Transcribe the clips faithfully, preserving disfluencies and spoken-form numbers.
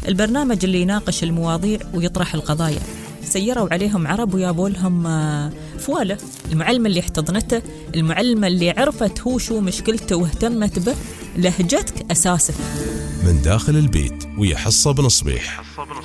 البرنامج اللي يناقش المواضيع ويطرح القضايا. سيروا عليهم عرب ويابوا لهم فوالة. المعلمة اللي احتضنته، المعلمة اللي عرفت هو شو مشكلته واهتمت به، لهجتك أساسك. من داخل البيت ويا حصة بن صبيح.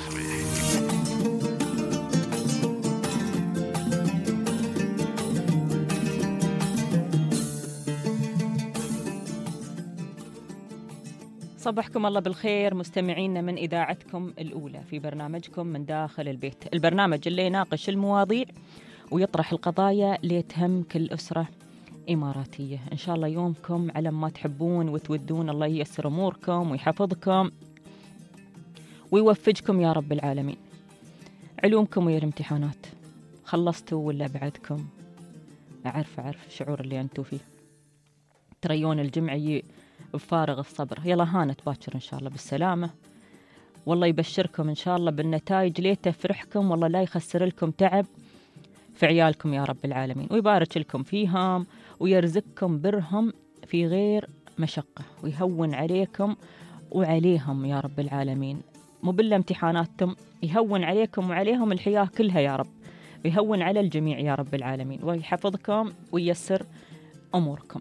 صبحكم الله بالخير مستمعينا من إذاعتكم الأولى في برنامجكم من داخل البيت، البرنامج اللي يناقش المواضيع ويطرح القضايا اللي تهم كل أسرة إماراتية. إن شاء الله يومكم على ما تحبون وتودون، الله ييسر أموركم ويحفظكم ويوفقكم يا رب العالمين. علومكم ويا الامتحانات خلصتوا ولا بعدكم؟ أعرف أعرف الشعور اللي أنتوا فيه، تريون الجمعي بفارغ الصبر. يلا هانت باكر إن شاء الله بالسلامة، والله يبشركم إن شاء الله بالنتائج، ليه تفرحكم، والله لا يخسر لكم تعب في عيالكم يا رب العالمين، ويبارك لكم فيهم ويرزقكم برهم في غير مشقة، ويهون عليكم وعليهم يا رب العالمين. مو بالله امتحاناتكم، يهون عليكم وعليهم الحياة كلها يا رب، ويهون على الجميع يا رب العالمين، ويحفظكم وييسر أموركم.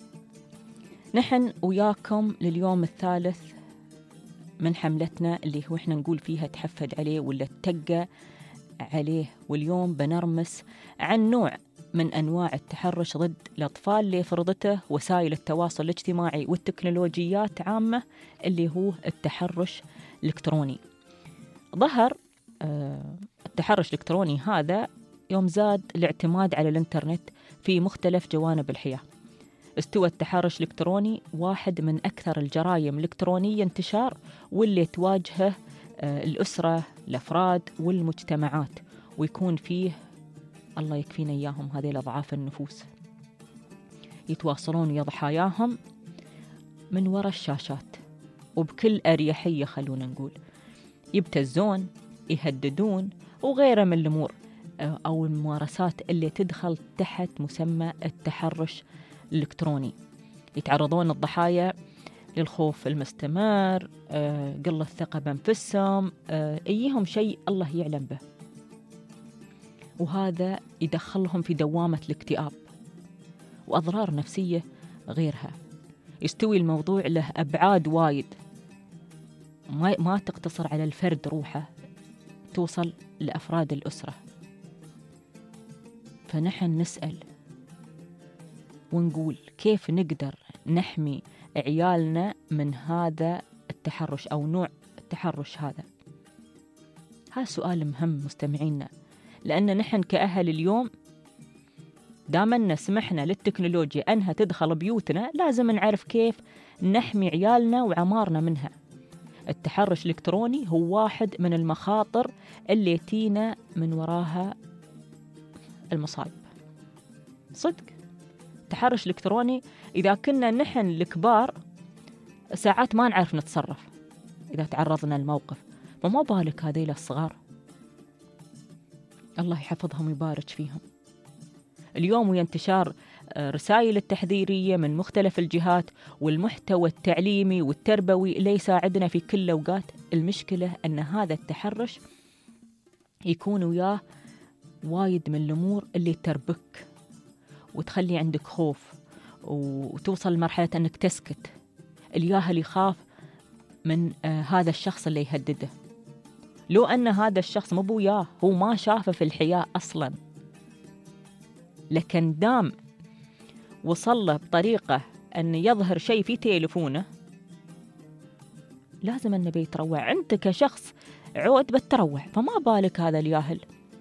نحن وياكم لليوم الثالث من حملتنا اللي هو احنا نقول فيها تحفد عليه ولا تتقى عليه، واليوم بنرمس عن نوع من أنواع التحرش ضد الأطفال اللي فرضته وسائل التواصل الاجتماعي والتكنولوجيات عامة، اللي هو التحرش الإلكتروني. ظهر آه التحرش الإلكتروني هذا يوم زاد الاعتماد على الإنترنت في مختلف جوانب الحياة. استوى التحرش الإلكتروني واحد من أكثر الجرائم الإلكترونية انتشار، واللي تواجهه آه الأسرة، الأفراد والمجتمعات، ويكون فيه الله يكفينا إياهم هذه الأضعاف النفوس يتواصلون ويا ضحاياهم من وراء الشاشات وبكل أريحية، خلونا نقول يبتزون، يهددون وغيره من الأمور آه أو الممارسات اللي تدخل تحت مسمى التحرش الإلكتروني. يتعرضون الضحايا للخوف المستمر، آه، قلة الثقة بأنفسهم، آه، أيهم شيء الله يعلم به، وهذا يدخلهم في دوامة الاكتئاب وأضرار نفسية غيرها. يستوي الموضوع له أبعاد وايد، ما, ما تقتصر على الفرد روحه، توصل لأفراد الأسرة. فنحن نسأل ونقول كيف نقدر نحمي عيالنا من هذا التحرش أو نوع التحرش هذا؟ هذا سؤال مهم مستمعينا، لأن نحن كأهل اليوم دامنا سمحنا للتكنولوجيا أنها تدخل بيوتنا، لازم نعرف كيف نحمي عيالنا وعمارنا منها. التحرش الإلكتروني هو واحد من المخاطر اللي تينا من وراها المصايب صدق. التحرش الإلكتروني إذا كنا نحن الكبار ساعات ما نعرف نتصرف إذا تعرضنا للموقف، فما بالك هذيل الصغار، الله يحفظهم ويبارك فيهم. اليوم وينتشار رسائل التحذيرية من مختلف الجهات والمحتوى التعليمي والتربوي اللي يساعدنا في كل الأوقات، المشكلة أن هذا التحرش يكون وياه وايد من الأمور اللي تربك وتخلي عندك خوف، وتوصل لمرحلة أنك تسكت. الياهل يخاف من آه هذا الشخص اللي يهدده، لو أن هذا الشخص مو بوياه، هو ما شافه في الحياة أصلا، لكن دام وصل له بطريقة أن يظهر شيء في تليفونه، لازم النبي يتروع. أنت كشخص عود بتروع، فما بالك هذا الياهل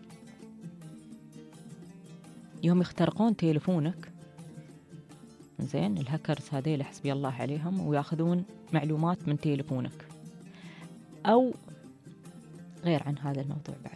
يوم يخترقون تليفونك. زين الهاكرز هذيل حسبي الله عليهم، وياخذون معلومات من تليفونك أو غير عن هذا الموضوع. بعد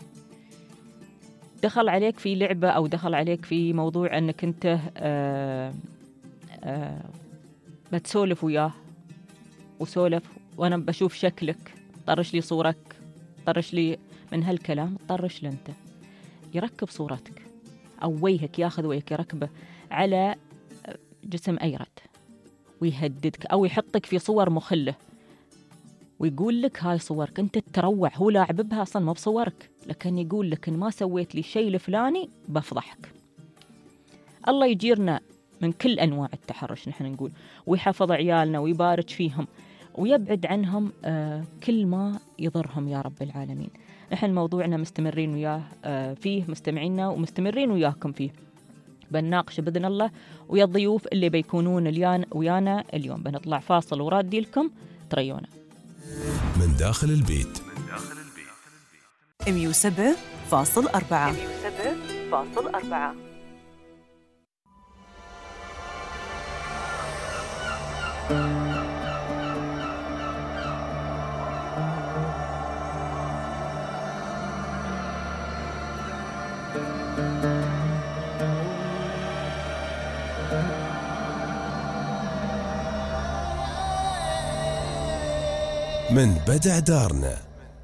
دخل عليك في لعبة أو دخل عليك في موضوع أنك أنت آه آه بتسولف وياه وسولف، وأنا بشوف شكلك، طرش لي صورك، طرش لي من هالكلام، طرش لأنت يركب صورتك أو وجهك، ياخذ وجهك يركبه على جسم أيرد ويهددك أو يحطك في صور مخلة ويقول لك هاي صورك، أنت تتروع، هو لاعب بها أصلا ما بصورك، لكن يقول لك إن ما سويت لي شيء الفلاني بفضحك. الله يجيرنا من كل أنواع التحرش نحن نقول، ويحفظ عيالنا ويبارك فيهم ويبعد عنهم آه كل ما يضرهم يا رب العالمين. نحن موضوعنا مستمرين وياه آه فيه، مستمعينا ومستمرين وياكم فيه، بنناقش بإذن الله ويا الضيوف اللي بيكونون اليان ويانا اليوم. بنطلع فاصل ورادي لكم تريونا من داخل البيت. مية وسبعة فاصل أربعة. مية وسبعة فاصل أربعة. من بدع دارنا.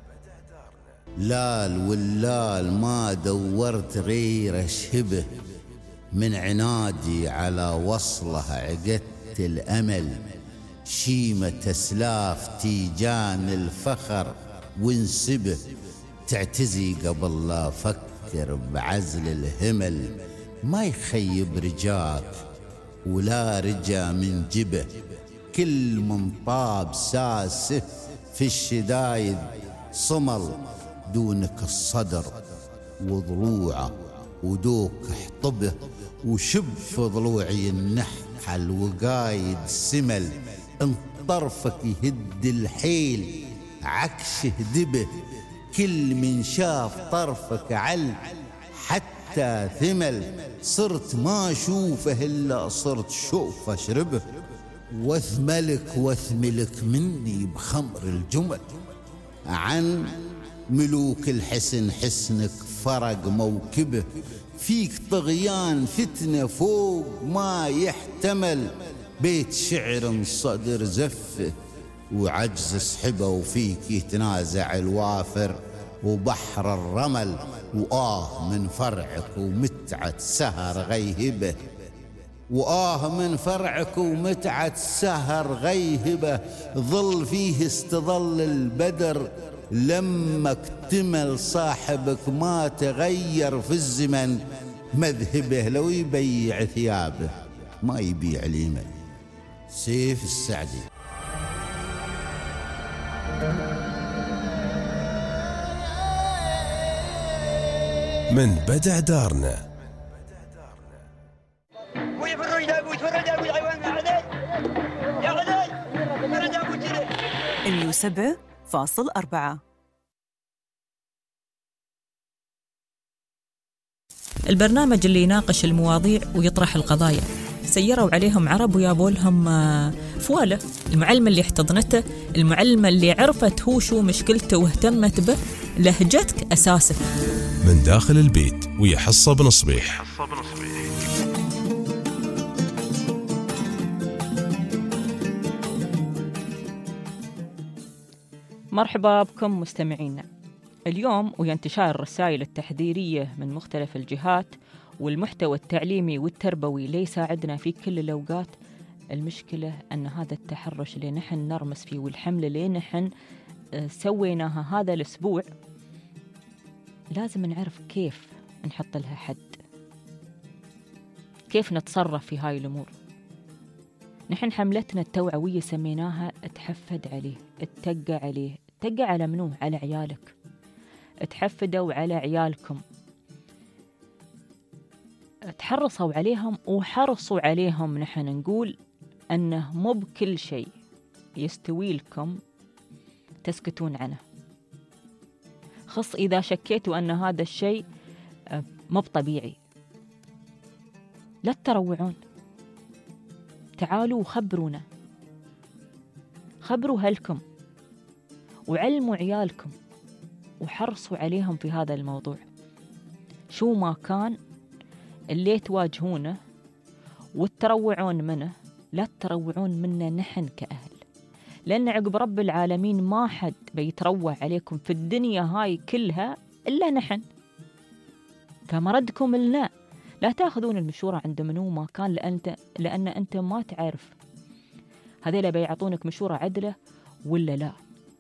لال واللال ما دورت غير شبه، من عنادي على وصله عقدت الأمل، شيمة سلاف تيجان الفخر وانسبه، تعتزي قبل لا أفكر بعزل الهمل، ما يخيب رجاك ولا رجا من جبه، كل من طاب ساسه في الشدايد صمل، دونك الصدر وضلوعه ودوك احطبه، وشب في ضلوعي النحل وقايد سمل، ان طرفك يهد الحيل عكش هدبه، كل من شاف طرفك عل حتى ثمل، صرت ما اشوفه الا صرت شوف اشربه، واثملك واثملك مني بخمر الجمل، عن ملوك الحسن حسنك فرق موكبه، فيك طغيان فتنة فوق ما يحتمل، بيت شعر صدر زفه وعجز سحبه، وفيك يتنازع الوافر وبحر الرمل، وآه من فرعك ومتعة سهر غيهبه، وآه من فرعك ومتعة سهر غيهبه، ظل فيه استظل البدر لما اكتمل، صاحبك ما تغير في الزمن مذهبه، لو يبيع ثيابه ما يبيع اليمن. سيف السعدي. من بدع دارنا. مية وسبعة فاصل أربعة. البرنامج اللي يناقش المواضيع ويطرح القضايا. سيروا عليهم عرب ويابوا لهم فواله. المعلمة اللي احتضنته، المعلمة اللي عرفت هو شو مشكلته واهتمت به، لهجتك أساسك. من داخل البيت ويا حصة بن صبيح. مرحبا بكم مستمعينا. اليوم ويا انتشار الرسائل التحذيرية من مختلف الجهات والمحتوى التعليمي والتربوي اللي يساعدنا في كل الأوقات، المشكلة أن هذا التحرش اللي نحن نرمس فيه والحملة اللي نحن سويناها هذا الأسبوع لازم نعرف كيف نحط لها حد، كيف نتصرف في هاي الأمور. نحن حملتنا التوعوية سميناها تحفد عليه، اتقى عليه. اتقى على منو؟ على عيالك. تحفدوا على عيالكم، تحرصوا عليهم وحرصوا عليهم. نحن نقول أنه مو بكل شيء يستوي لكم تسكتون عنه، خص إذا شكيتوا أن هذا الشيء مو طبيعي. لا تروعون، تعالوا وخبرونا، خبروا أهلكم وعلموا عيالكم وحرصوا عليهم في هذا الموضوع. شو ما كان اللي تواجهونه وتروعون منه، لا تروعون منه نحن كأهل، لأن عقب رب العالمين ما حد بيتروع عليكم في الدنيا هاي كلها إلا نحن. فمردكم لنا، لا تأخذون المشورة عند منو ما كان، لأن لأن أنت ما تعرف هذيلا بيعطونك مشورة عدلة ولا لا.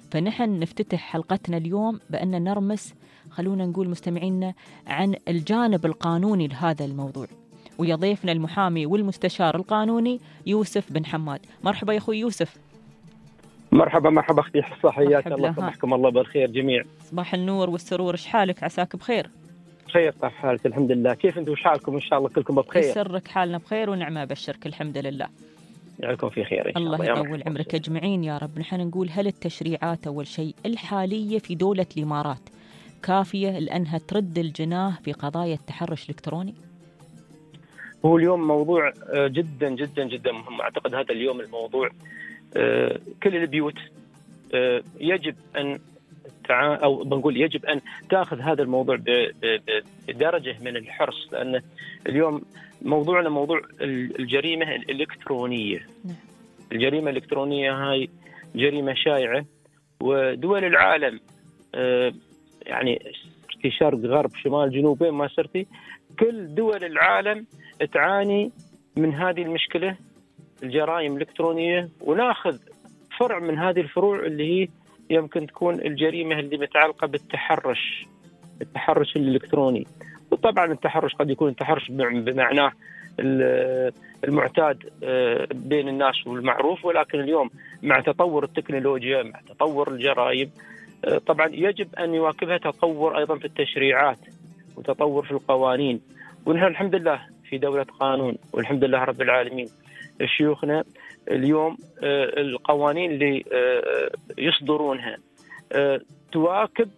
فنحن نفتتح حلقتنا اليوم بأن نرمس، خلونا نقول مستمعينا، عن الجانب القانوني لهذا الموضوع، ويضيفنا المحامي والمستشار القانوني يوسف بن حماد. مرحبا يا أخوي يوسف. مرحبا مرحبا أختي حصة، حياك الله، صباحكم الله بالخير جميع. صباح النور والسرور، إيش حالك؟ عساك بخير؟ خير طيب حالك الحمد لله. كيف أنتم وحالكم؟ إن شاء الله كلكم بخير. يسرك حالنا بخير ونعمة بشرك الحمد لله. يعلكم في خير إن شاء الله. الله يطول عمرك أجمعين يا رب. نحن نقول هل التشريعات أول شيء الحالية في دولة الإمارات كافية لأنها ترد الجناه في قضايا التحرش الإلكتروني؟ هو اليوم موضوع جدا جدا جدا مهم. أعتقد هذا اليوم الموضوع كل البيوت يجب أن تع... أو بنقول يجب أن تأخذ هذا الموضوع بدرجة من الحرص، لأن اليوم موضوعنا موضوع الجريمة الإلكترونية. الجريمة الإلكترونية هاي جريمة شائعة، ودول العالم يعني في شرق غرب شمال جنوب وين ما سرتي كل دول العالم تعاني من هذه المشكلة، الجرائم الإلكترونية. وناخذ فرع من هذه الفروع اللي هي يمكن تكون الجريمة اللي متعلقة بالتحرش، التحرش الإلكتروني. وطبعا التحرش قد يكون التحرش بمعناه المعتاد بين الناس والمعروف، ولكن اليوم مع تطور التكنولوجيا، مع تطور الجرائم، طبعا يجب أن يواكبها تطور أيضا في التشريعات وتطور في القوانين. ونحن الحمد لله في دولة قانون والحمد لله رب العالمين. شيوخنا اليوم القوانين اللي يصدرونها تواكب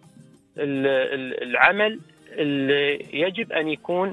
العمل اللي يجب أن يكون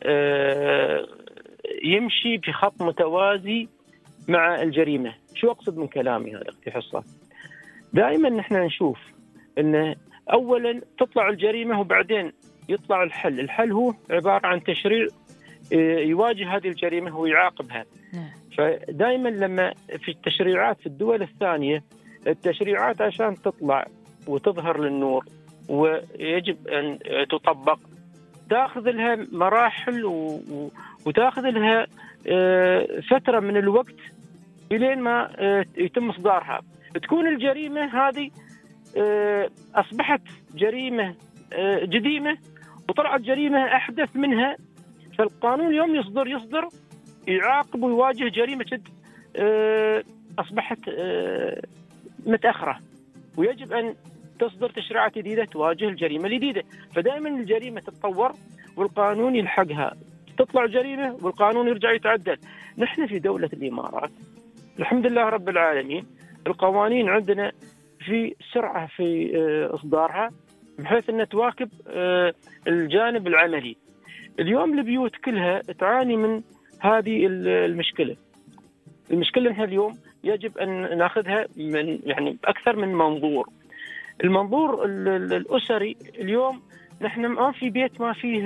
يمشي بخط متوازي مع الجريمة. شو أقصد من كلامي هذا أختي حصة؟ دائما نحن نشوف أنه أولا تطلع الجريمة وبعدين يطلع الحل. الحل هو عبارة عن تشريع يواجه هذه الجريمة ويعاقبها. فدائما لما في التشريعات في الدول الثانية، التشريعات عشان تطلع وتظهر للنور ويجب أن تطبق تأخذ لها مراحل وتأخذ لها فترة من الوقت إلين ما يتم إصدارها. تكون الجريمة هذه أصبحت جريمة جديمة وطلعت جريمة أحدث منها، فالقانون يوم يصدر يصدر يعاقب ويواجه جريمة جد أصبحت متأخرة، ويجب أن تصدر تشريعات جديدة تواجه الجريمة الجديدة. فدائما الجريمة تتطور والقانون يلحقها، تطلع جريمة والقانون يرجع يتعدل. نحن في دولة الإمارات الحمد لله رب العالمين القوانين عندنا في سرعة في إصدارها بحيث أن تواكب الجانب العملي. اليوم البيوت كلها تعاني من هذه المشكلة. المشكلة نحن اليوم يجب أن نأخذها من يعني أكثر من منظور. المنظور الأسري اليوم نحن ما في بيت ما فيه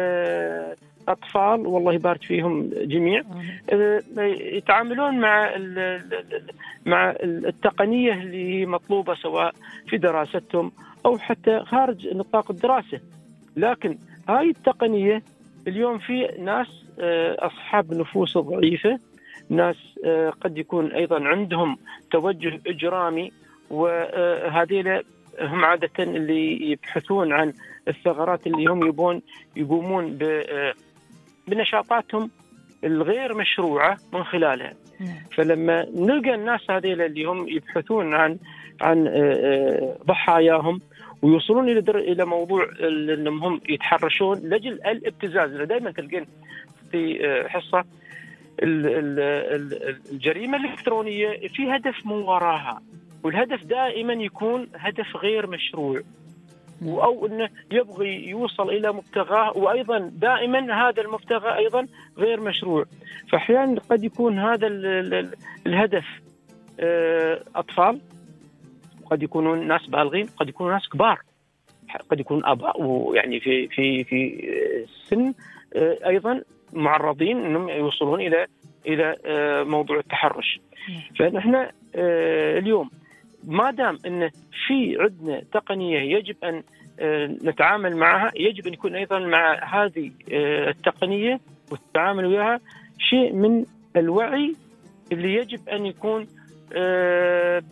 أطفال والله يبارك فيهم جميع يتعاملون مع مع التقنية اللي مطلوبة سواء في دراستهم أو حتى خارج نطاق الدراسة. لكن هاي التقنية اليوم في ناس أصحاب نفوس ضعيفة، ناس قد يكون أيضا عندهم توجه إجرامي، وهذه هم عادة اللي يبحثون عن الثغرات اللي هم يبون يقومون بنشاطاتهم الغير مشروعة من خلالها. فلما نلقى الناس هذه اللي هم يبحثون عن عن ضحاياهم ويوصلون إلى إلى موضوع أنهم هم يتحرشون لأجل الابتزاز. دائما تلقين في حصة الجريمة الإلكترونية في هدف من وراها، والهدف دائما يكون هدف غير مشروع، أو أنه يبغي يوصل إلى مبتغاه، وأيضا دائما هذا المبتغى أيضا غير مشروع. فأحيانا قد يكون هذا الهدف أطفال، قد يكونون ناس بالغين، قد يكونوا ناس كبار، قد يكون أباء ويعني في في في سن أيضا معرضين أنهم يوصلون إلى إلى موضوع التحرش. فنحن اليوم ما دام أن في عندنا تقنية يجب أن نتعامل معها، يجب أن يكون أيضا مع هذه التقنية والتعامل وياها شيء من الوعي اللي يجب أن يكون بين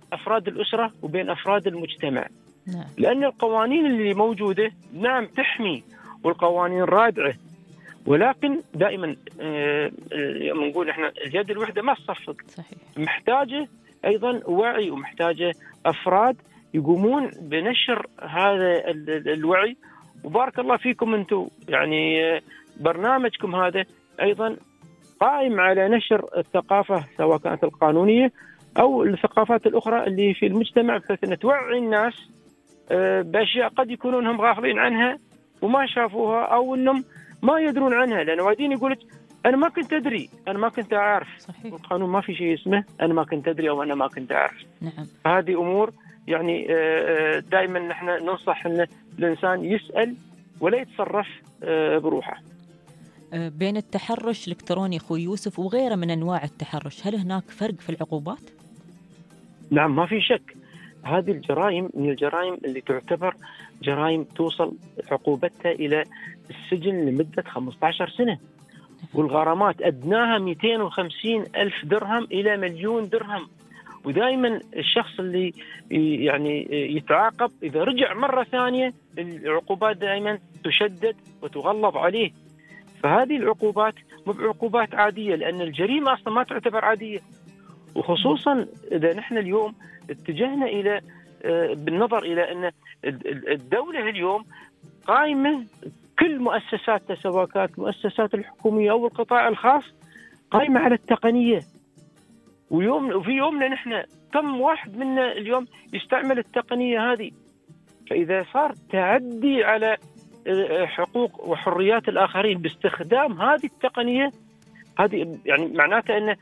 أفراد الأسرة وبين أفراد المجتمع. نعم. لأن القوانين اللي موجودة نعم تحمي والقوانين رادعة، ولكن دائما آه نقول احنا اليد الوحدة ما تصفق. صحيح. محتاجة أيضا وعي، ومحتاجة أفراد يقومون بنشر هذا الوعي. وبارك الله فيكم أنتم، يعني برنامجكم هذا أيضا قائم على نشر الثقافة سواء كانت القانونية أو الثقافات الأخرى اللي في المجتمع، بحيث أن توعي الناس بأشياء قد يكونون هم غافلين عنها وما شافوها أو أنهم ما يدرون عنها. لأن وايدين يقولك أنا ما كنت أدري، أنا ما كنت أعرف. صحيح. القانون ما في شيء اسمه أنا ما كنت أدري أو أنا ما كنت أعرف. نعم. هذه أمور يعني دائما نحن ننصح أن الإنسان يسأل ولا يتصرف بروحه. بين التحرش الإلكتروني أخوي يوسف وغيره من أنواع التحرش، هل هناك فرق في العقوبات؟ نعم ما في شك. هذه الجرائم من الجرائم اللي تعتبر جرائم توصل عقوبتها إلى السجن لمدة خمسة عشر سنة، والغرامات أدناها مئتين وخمسين ألف درهم إلى مليون درهم. ودائما الشخص اللي يعني يتعاقب إذا رجع مرة ثانية العقوبات دائما تشدد وتغلظ عليه. فهذه العقوبات مو بعقوبات عادية، لأن الجريمة أصلا ما تعتبر عادية. وخصوصا إذا نحن اليوم اتجهنا إلى بالنظر إلى أن الدولة اليوم قائمة كل مؤسساتها سواء كانت المؤسسات الحكومية أو القطاع الخاص قائمة على التقنية. ويوم وفي يومنا نحن كم واحد منا اليوم يستعمل التقنية هذه. فإذا صار تعدي على حقوق وحريات الآخرين باستخدام هذه التقنية، هذه يعني معناته أن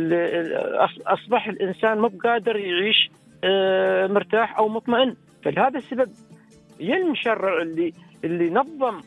أصبح الإنسان ما بقادر يعيش مرتاح أو مطمئن. فلهذا السبب ينشرع اللي اللي نظم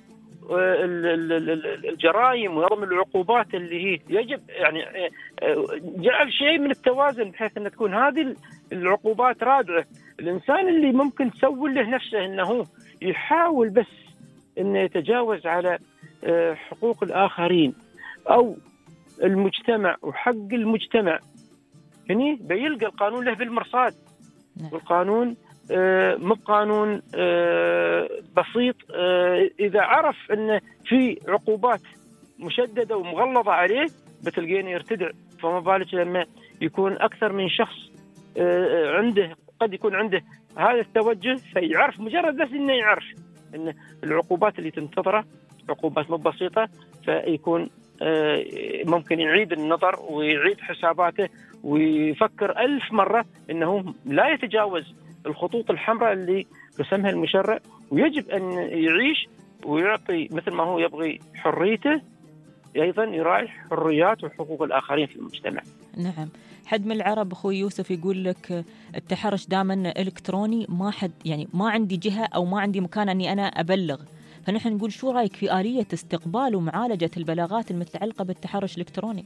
الجرائم ونظم العقوبات اللي هي يجب يعني جعل شيء من التوازن بحيث أن تكون هذه العقوبات رادعة. الإنسان اللي ممكن تسوي له نفسه أنه يحاول بس أنه يتجاوز على حقوق الآخرين أو المجتمع وحق المجتمع، هني بيلقى القانون له بالمرصاد. والقانون آه مو قانون آه بسيط. آه إذا عرف أن في عقوبات مشددة ومغلظة عليه بتلقينه يرتدع. فما بالك لما يكون أكثر من شخص آه عنده قد يكون عنده هذا التوجه، فيعرف مجرد بس إنه يعرف أن العقوبات اللي تنتظره عقوبات مو بسيطة، فيكون آه ممكن يعيد النظر ويعيد حساباته ويفكر ألف مرة أنه لا يتجاوز الخطوط الحمراء اللي رسمها المشرع، ويجب أن يعيش ويعطي مثل ما هو يبغي حريته، أيضا يراعي حريات وحقوق الآخرين في المجتمع. نعم. حد من العرب أخوي يوسف يقول لك التحرش دائما إلكتروني، ما حد يعني ما عندي جهة أو ما عندي مكان أني أنا أبلغ. فنحن نقول شو رأيك في آلية استقبال ومعالجة البلاغات المتعلقة بالتحرش الإلكتروني؟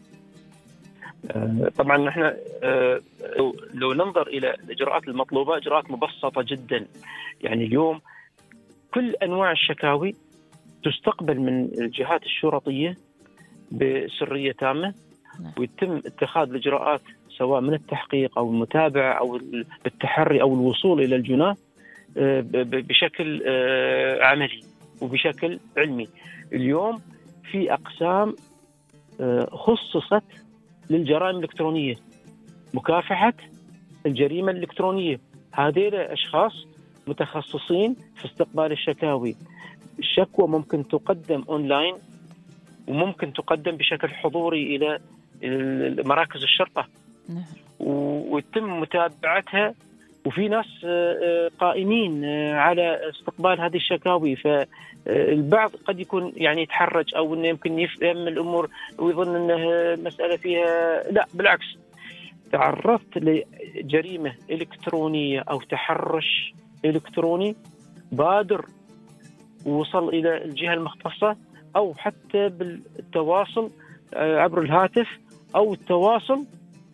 طبعا نحن لو ننظر إلى الإجراءات المطلوبة إجراءات مبسطة جدا. يعني اليوم كل أنواع الشكاوي تستقبل من الجهات الشرطية بسرية تامة، ويتم اتخاذ الإجراءات سواء من التحقيق أو المتابعة أو التحري أو الوصول إلى الجناة بشكل عملي وبشكل علمي. اليوم في أقسام خصصت للجرائم الإلكترونية، مكافحة الجريمة الإلكترونية. هذين أشخاص متخصصين في استقبال الشكاوي. الشكوى ممكن تقدم أونلاين وممكن تقدم بشكل حضوري إلى مراكز الشرطة ويتم متابعتها. وفي ناس قائمين على استقبال هذه الشكاوي. فالبعض قد يكون يعني يتحرج أو إنه يمكن يفهم الأمور ويظن إنه مسألة فيها، لا بالعكس. تعرضت لجريمة إلكترونية أو تحرش إلكتروني، بادر ووصل إلى الجهة المختصة أو حتى بالتواصل عبر الهاتف أو التواصل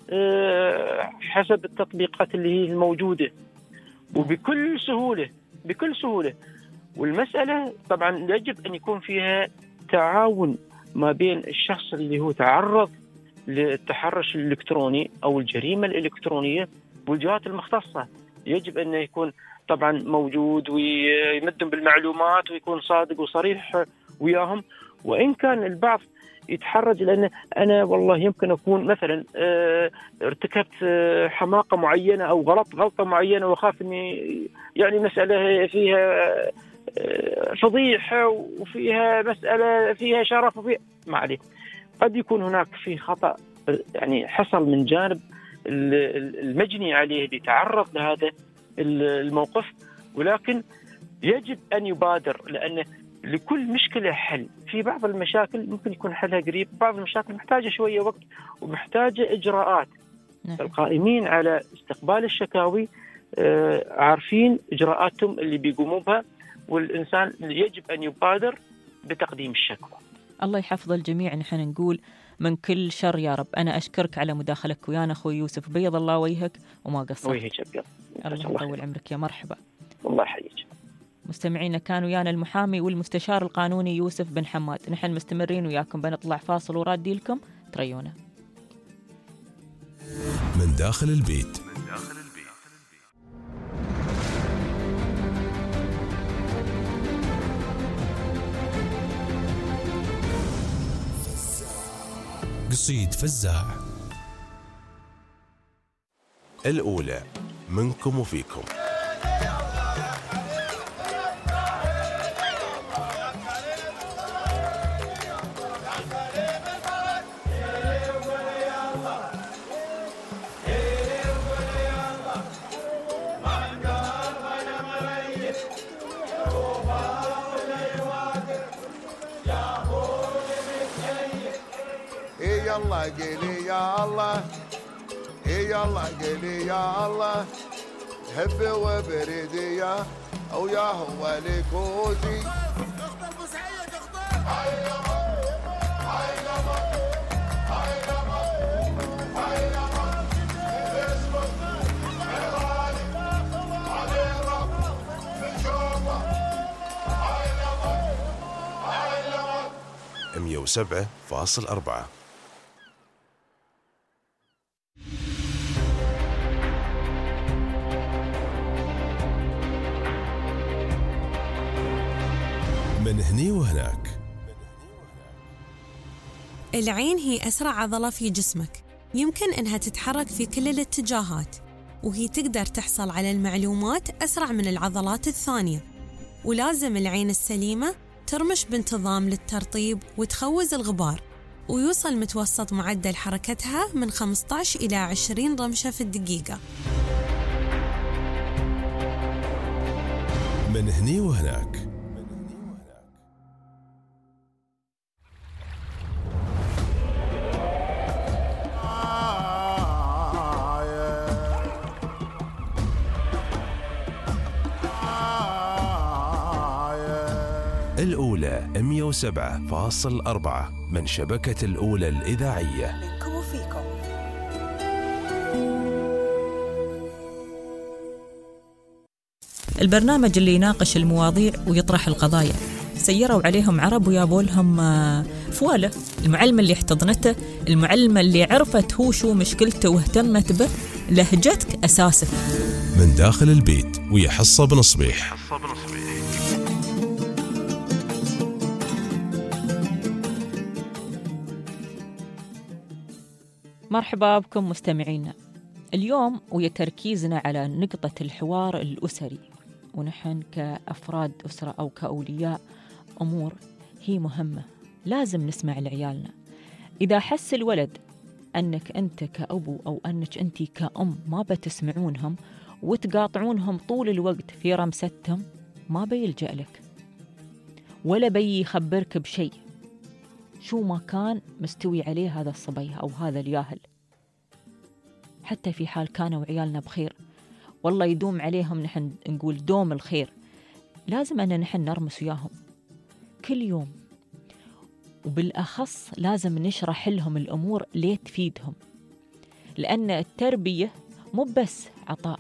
حسب التطبيقات اللي هي الموجودة وبكل سهولة بكل سهولة. والمسألة طبعا يجب أن يكون فيها تعاون ما بين الشخص اللي هو تعرض للتحرش الإلكتروني أو الجريمة الإلكترونية والجهات المختصة يجب أن يكون طبعا موجود ويمدهم بالمعلومات ويكون صادق وصريح وياهم. وإن كان البعض يتحرج لأن أنا والله يمكن أكون مثلا ارتكبت حماقة معينة أو غلط غلطة معينة وخاف أني يعني مسألة فيها فضيحة وفيها مسألة فيها شرف وفيها ما عليه. قد يكون هناك في خطأ يعني حصل من جانب المجني عليه اللي تعرض لهذا الموقف، ولكن يجب أن يبادر، لأن لكل مشكلة حل. في بعض المشاكل ممكن يكون حلها قريب، بعض المشاكل محتاجة شوية وقت ومحتاجة إجراءات. نعم. القائمين على استقبال الشكاوي عارفين إجراءاتهم اللي بيقوموا بها، والإنسان يجب أن يبادر بتقديم الشكوى. الله يحفظ الجميع. نحن نقول من كل شر يا رب. أنا أشكرك على مداخلك ويانا أخوي يوسف، بيض الله وجهك وما قصرت. وجهك أبيض. الله يطول عمرك، يا مرحبا. الله يحييك. مستمعينا كان ويانا المحامي والمستشار القانوني يوسف بن حماد. نحن مستمرين وياكم، بنطلع فاصل ورادي لكم تريونا. من داخل البيت. قصيد فزاع. الأولى منكم وفيكم. يلا قلي يا الله، يلا قلي يا الله، هب وبرد يا او يا هو لكوزي. اختار ابو سعيد اختار. هيا هيا هيا هيا اسمع علي علي رب ان شاء الله. هيا هيا مية وسبعة فاصل أربعة. من هني وهناك. العين هي أسرع عضلة في جسمك، يمكن أنها تتحرك في كل الاتجاهات، وهي تقدر تحصل على المعلومات أسرع من العضلات الثانية. ولازم العين السليمة ترمش بانتظام للترطيب وتخوز الغبار، ويوصل متوسط معدل حركتها من خمسة عشر إلى عشرين رمشة في الدقيقة. من هني وهناك. الأولى مية وسبعة فاصل أربعة من شبكة الأولى الإذاعية. منكم وفيكم. البرنامج اللي يناقش المواضيع ويطرح القضايا. سيروا عليهم عرب ويابوا لهم فوالة. المعلمة اللي احتضنته، المعلمة اللي عرفت هو شو مشكلته واهتمت به، لهجتك أساسك. من داخل البيت ويا حصة بن صبيح. مرحبا بكم مستمعينا. اليوم ويا تركيزنا على نقطة الحوار الأسري، ونحن كأفراد أسرة أو كأولياء أمور هي مهمة، لازم نسمع لعيالنا. إذا حس الولد أنك أنت كأبو أو أنك أنت كأم ما بتسمعونهم وتقاطعونهم طول الوقت في رمستهم، ما بيلجأ لك ولا بي يخبرك بشيء شو ما كان مستوي عليه هذا الصبي أو هذا الياهل. حتى في حال كانوا عيالنا بخير، والله يدوم عليهم، نحن نقول دوم الخير. لازم أن نحن نرمس وياهم كل يوم، وبالأخص لازم نشرح لهم الأمور ليه تفيدهم، لأن التربية مو بس عطاء،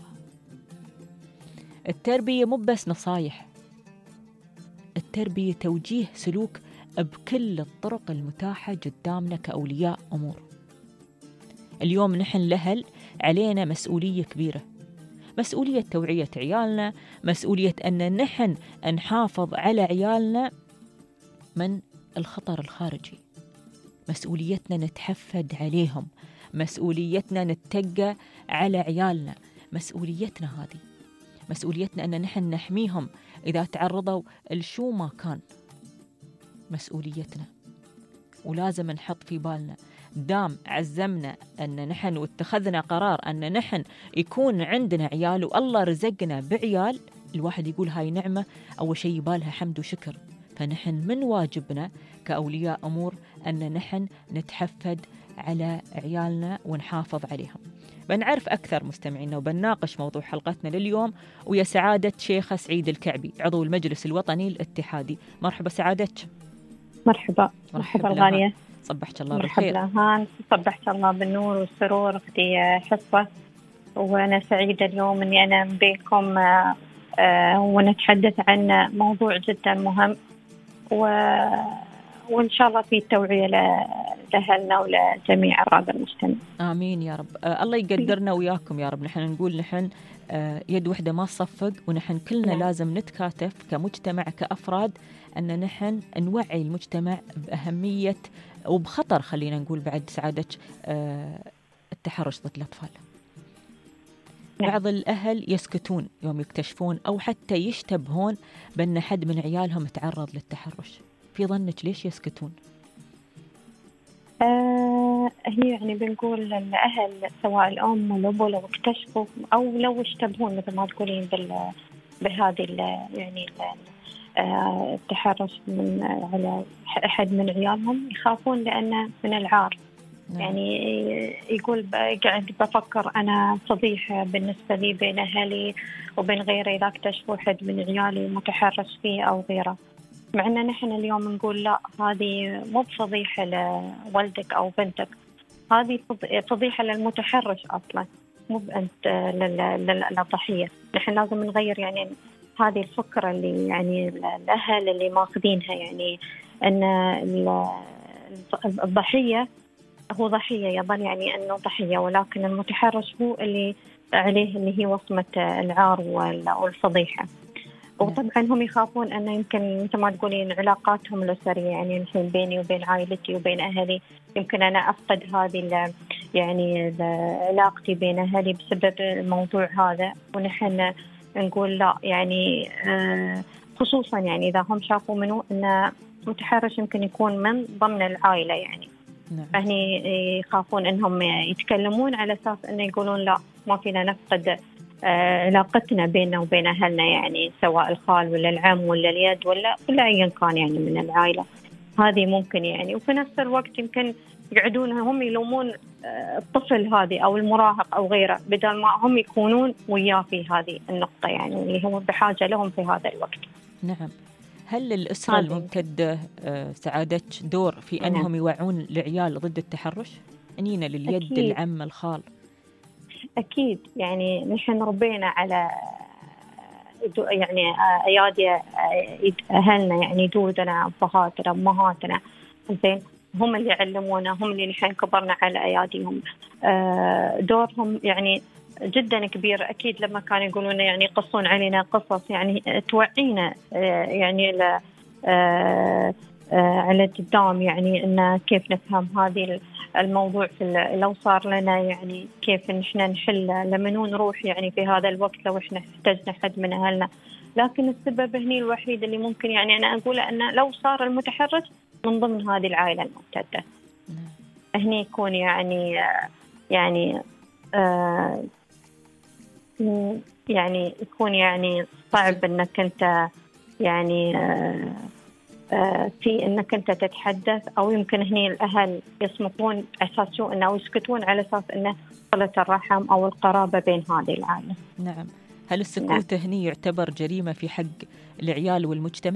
التربية مو بس نصايح، التربية توجيه سلوك بكل الطرق المتاحة قدامنا كأولياء أمور. اليوم نحن الأهل علينا مسؤولية كبيرة، مسؤولية توعية عيالنا، مسؤولية أن نحن نحافظ على عيالنا من الخطر الخارجي، مسؤوليتنا نتحفد عليهم، مسؤوليتنا نتقى على عيالنا، مسؤوليتنا هذه، مسؤوليتنا أن نحن نحميهم إذا تعرضوا لشو ما كان، مسؤوليتنا. ولازم نحط في بالنا دام عزمنا أن نحن واتخذنا قرار أن نحن يكون عندنا عيال والله رزقنا بعيال، الواحد يقول هاي نعمة أول شيء يبالها حمد وشكر. فنحن من واجبنا كأولياء أمور أن نحن نتحفد على عيالنا ونحافظ عليهم. بنعرف أكثر مستمعينا وبنناقش موضوع حلقتنا لليوم ويا سعادة شيخة سعيد الكعبي عضو المجلس الوطني الاتحادي. مرحبا سعادتك. مرحبا مرحبا الغالية، صبحك الله مرحبا بالخير. مرحبا صبحك الله بالنور والسرور أختي حصة، وأنا سعيدة اليوم أني أنا بينكم ونتحدث عن موضوع جدا مهم، و... وإن شاء الله في توعية لأهلنا ولجميع أفراد المجتمع. آمين يا رب. آه الله يقدرنا وياكم يا رب. نحن نقول نحن آه يد واحدة ما تصفق، ونحن كلنا نعم. لازم نتكاتف كمجتمع كأفراد أن نحن نوعي المجتمع بأهمية وبخطر خلينا نقول بعد سعادتك آه التحرش ضد الأطفال. نعم. بعض الأهل يسكتون يوم يكتشفون أو حتى يشتبهون بأن حد من عيالهم تعرض للتحرش، في ظنك ليش يسكتون؟ آه هي يعني بنقول الأهل سواء الأم والأب لو اكتشفوا أو لو اشتبهون مثل ما تقولين بهذه يعني آه التحرش من على أحد من عيالهم، يخافون لأنه من العار. نعم. يعني يقول قاعد بفكر أنا فضيحة بالنسبة لي بين أهلي وبين غيري إذا اكتشفوا أحد من عيالي متحرش فيه أو غيره، مع أن نحن اليوم نقول لا، هذه مو بفضيحة لولدك أو بنتك، هذه فضيحة للمتحرش أصلا، مو بأنت للضحية. نحن لازم نغير يعني هذه الفكرة اللي يعني الأهل اللي ماخذينها، يعني أن الضحية هو ضحية يظن يعني أنه ضحية، ولكن المتحرش هو اللي عليه اللي هي وصمة العار والفضيحة. وطبعا هم يخافون أن يمكن مثل ما تقولين علاقاتهم الأسرية، يعني الحين بيني وبين عائلتي وبين أهلي يمكن أنا أفقد هذه يعني علاقتي بين أهلي بسبب الموضوع هذا. ونحن نقول لا، يعني خصوصا يعني إذا هم شافوا منه أن متحرش يمكن يكون من ضمن العائلة، يعني نعم. فهني يخافون أنهم يتكلمون على أساس أنه يقولون لا، ما فينا نفقد علاقتنا بيننا وبين أهلنا، يعني سواء الخال ولا العم ولا اليد ولا ولا أيا كان يعني من العائلة. هذه ممكن يعني، وفي نفس الوقت يمكن يقعدون هم يلومون الطفل هذه أو المراهق أو غيره، بدل ما هم يكونون وياه في هذه النقطة، يعني اللي هم بحاجة لهم في هذا الوقت. نعم. هل الأسرة الممتدة سعادتك دور في نعم. أنهم يوعون العيال ضد التحرش؟ أنينا لليد أكيد. العم الخال أكيد، يعني نحن ربينا على يعني أيادي أهلنا، يعني دودنا أبهاتنا أمهاتنا زين، هم اللي علمونا، هم اللي نحن كبرنا على أياديهم. دورهم يعني جدا كبير. أكيد لما كانوا يقولون يعني يقصون علينا قصص يعني توعينا يعني على قدام، يعني إن كيف نفهم هذه الموضوع في لو صار لنا، يعني كيف نحن نحل لمنو نروح يعني في هذا الوقت لو إحنا احتجنا حد من أهلنا. لكن السبب هني الوحيد اللي ممكن يعني أنا أقوله أنه لو صار المتحرش من ضمن هذه العائلة الممتدة، هني يكون يعني يعني آه يعني يكون يعني صعب أنك أنت يعني آه في أنك أنت تتحدث، أو يمكن هني الأهل يصمتون أساس شو أنه يسكتون على أساس أنه صلة الرحم أو القرابة بين هذه العائلة. نعم. هل السكوت نعم. هني يعتبر جريمة في حق العيال والمجتمع؟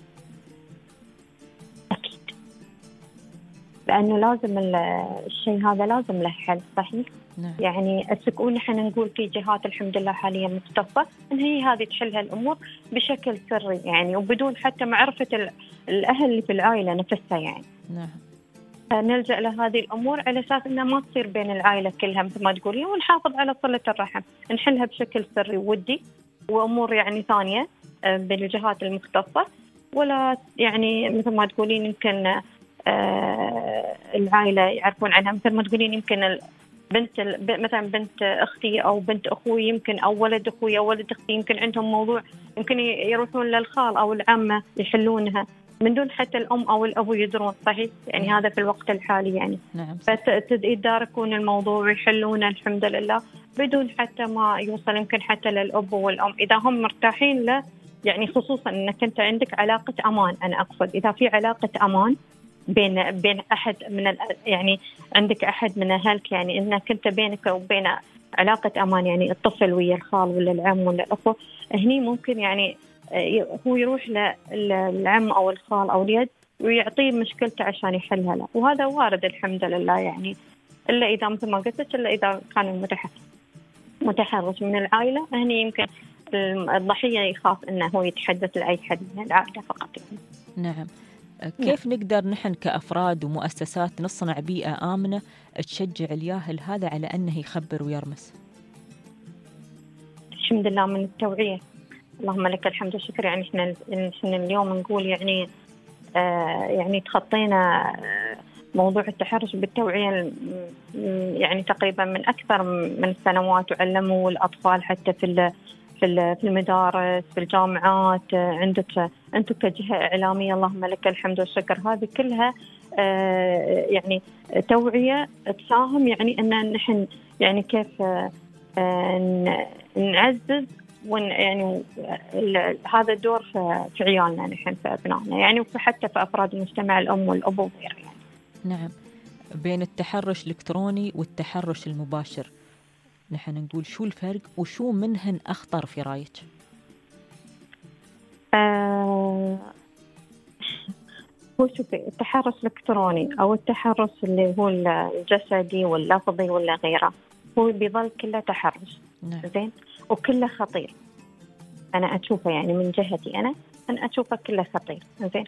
أكيد، لأنه لازم الشيء هذا لازم له حل صحيح. نعم. يعني السكون نحن نقول في جهات الحمد لله حاليا مختصة إن هي هذه تحل هالأمور بشكل سري، يعني وبدون حتى معرفة الأهل اللي في العائلة نفسها يعني. نعم. نلجأ لهذه الأمور على أساس أنها ما تصير بين العائلة كلها مثل ما تقولين، ونحافظ على صلة الرحم، نحلها بشكل سري وودي وأمور يعني ثانية بالجهات المختصة، ولا يعني مثل ما تقولين يمكن آه العائلة يعرفون عنها. مثل ما تقولين يمكن بنت مثلا بنت أختي أو بنت أخوي يمكن أو ولد أخوي أو ولد أختي يمكن عندهم موضوع، يمكن يروحون للخال أو العمة يحلونها من دون حتى الأم أو الأبو يدرون. صحيح يعني هذا في الوقت الحالي يعني. نعم. فتداركون الموضوع ويحلونه الحمد لله بدون حتى ما يوصل يمكن حتى للأب والأم، إذا هم مرتاحين له يعني، خصوصا أنك أنت عندك علاقة أمان. أنا أقصد إذا في علاقة أمان بين بين أحد من يعني عندك أحد من أهلك، يعني إنك أنت بينك وبين علاقة أمان، يعني الطفل ويا الخال ولا العم ولا الأخو، هني ممكن يعني هو يروح للعم أو الخال أو اليد ويعطيه مشكلته عشان يحلها له، وهذا وارد الحمد لله يعني. إلا إذا مثل ما قلت، إلا إذا كان المتحرش متحرش من العائلة، هني يمكن الضحية يخاف إنه هو يتحدث لأي حد من العائلة فقط يعني. نعم. كيف نعم. نقدر نحن كأفراد ومؤسسات نصنع بيئة آمنة تشجع الياهل هذا على أنه يخبر ويرمس؟ الحمد لله من التوعية، اللهم لك الحمد والشكر. يعني إحنا إحنا اليوم نقول يعني آه يعني تخطينا موضوع التحرش بالتوعية يعني تقريبا من أكثر من السنوات، وعلموا الأطفال حتى في في المدارس في الجامعات. عندك أنتم كجهة إعلامية اللهم لك الحمد والشكر، هذه كلها آه يعني توعية تساهم يعني أن نحن يعني كيف آه نعزز ون يعني هذا الدور في عيالنا نحن في أبنائنا يعني، وحتى في أفراد المجتمع الأم والأب وغيره يعني. نعم. بين التحرش الإلكتروني والتحرش المباشر نحن نقول شو الفرق وشو منهن أخطر في رايك؟ آه هو شوفي، التحرش الإلكتروني أو التحرش اللي هو الجسدي واللفظي ولا غيره، هو بيظل كله تحرش. نعم. زين، وكله خطير. أنا أشوفه يعني من جهتي أنا أنا أشوفه كله خطير. زين.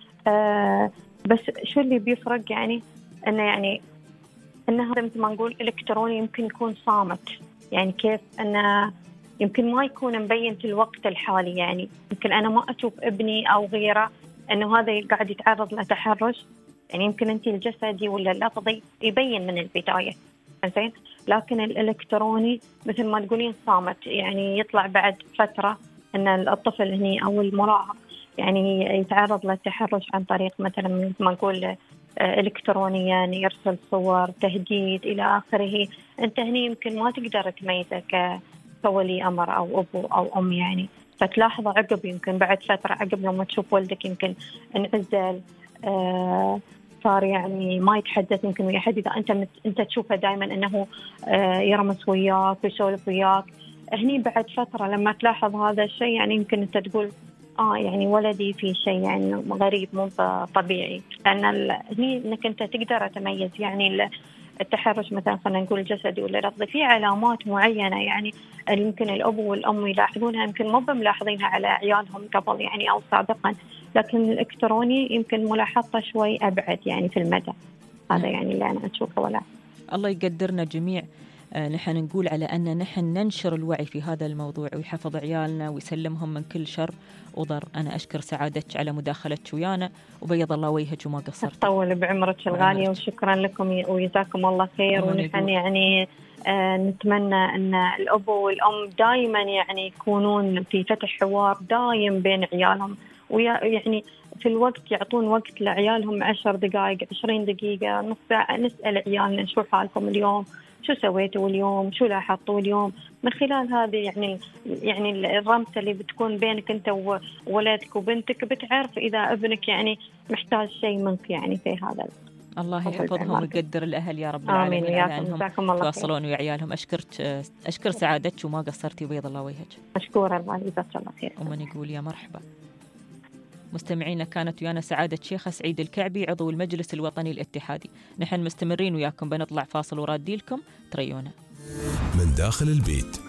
آه بس شو اللي بيفرق يعني أنه يعني أنه هذا مثل ما نقول إلكتروني يمكن يكون صامت، يعني كيف أنه يمكن ما يكون مبين في الوقت الحالي، يعني يمكن أنا ما أشوف ابني أو غيره أنه هذا قاعد يتعرض لتحرش، يعني يمكن أنت الجسدي ولا اللفظي يبين من البداية. زين، لكن الإلكتروني مثل ما تقولين صامت، يعني يطلع بعد فترة أن الطفل هني أو المراهق يعني يتعرض للتحرش عن طريق مثلا مثل ما نقول إلكترونيا، يرسل صور، تهديد إلى آخره. أنت هني يمكن ما تقدر تميزه كولي أمر أو أبو أو أم يعني، فتلاحظه عقب يمكن بعد فترة، عقب لما تشوف ولدك يمكن انعزل، آه صار يعني ما يتحدث يمكن ويا أحد. إذا أنت مت أنت تشوفه دائما أنه آه يرمس وياك ويسولف وياك، هني بعد فترة لما تلاحظ هذا الشيء يعني يمكن أنت تقول آه يعني ولدي في شيء يعني غريب مو طبيعي، لأن هني إنك أنت تقدر تميز يعني التحرش مثلا خلينا نقول جسدي ولا لفظي، في علامات معينة يعني يمكن الأب والأم يلاحظونها، يمكن مو ملاحظينها على عيالهم قبل يعني أو سابقا، لكن الإلكتروني يمكن ملاحظته شوي أبعد يعني في المدى. هذا يعني اللي أنا أشوفه. ولا الله يقدرنا جميع. آه نحن نقول على أن نحن ننشر الوعي في هذا الموضوع ويحفظ عيالنا ويسلمهم من كل شر وضر. أنا أشكر سعادتك على مداخلتك ويانا، وبيض الله وجهك وما قصرت. طول بعمرك الغالية وشكرا لكم وجزاكم الله خير. ونحن يعني آه نتمنى أن الأب والأم دائما يعني يكونون في فتح حوار دائم بين عيالهم، ويعني في الوقت يعطون وقت لعيالهم عشر دقائق عشرين دقيقة نص ساعة، نسأل عيالنا شو حالكم اليوم، شو سويتوا اليوم، شو لاحظتوا اليوم. من خلال هذه يعني يعني الرمسة اللي بتكون بينك أنت وولدك وبنتك بتعرف إذا ابنك يعني محتاج شيء منك يعني في هذا. الله يحفظهم ويقدر الأهل يا رب العالمين آمين. على أنهم يواصلون ويا عيالهم. أشكرك، أشكر سعادتك وما قصرتي وبيض الله وجهك. أشكر الله جزاك الله خير. ومن يقول يا مرحبا. مستمعينا، كانت ويانا سعادة شيخة سعيد الكعبي عضو المجلس الوطني الاتحادي. نحن مستمرين وياكم، بنطلع فاصل وراد لكم تريونا من داخل البيت.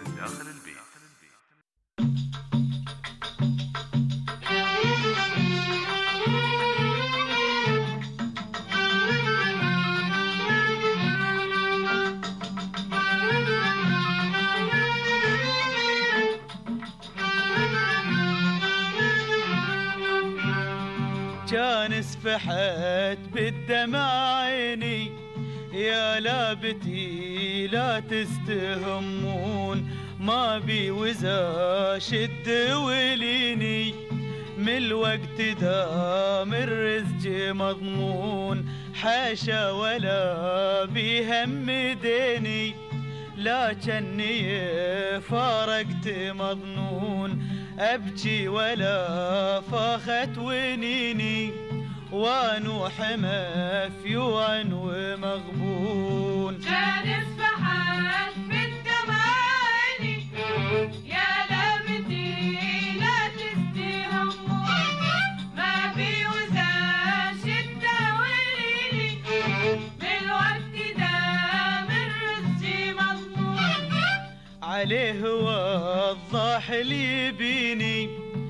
كان سفحت بالدمع عيني، يا لابتي لا تستهمون، ما بي وزا شد وليني، من الوقت دام الرزق مضمون، حاشا ولا بهم ديني، لكني فارقت مظنون، أبكي ولا فاخت ونيني، ونوح مفيوعا ومغبون. كان سفحت بالدمع عيني، يا لابتي لا تستهمون، ما بي وزا شدة وليلي، بالوقت دام الرزق مضمون. عليه وضح لي يبيني،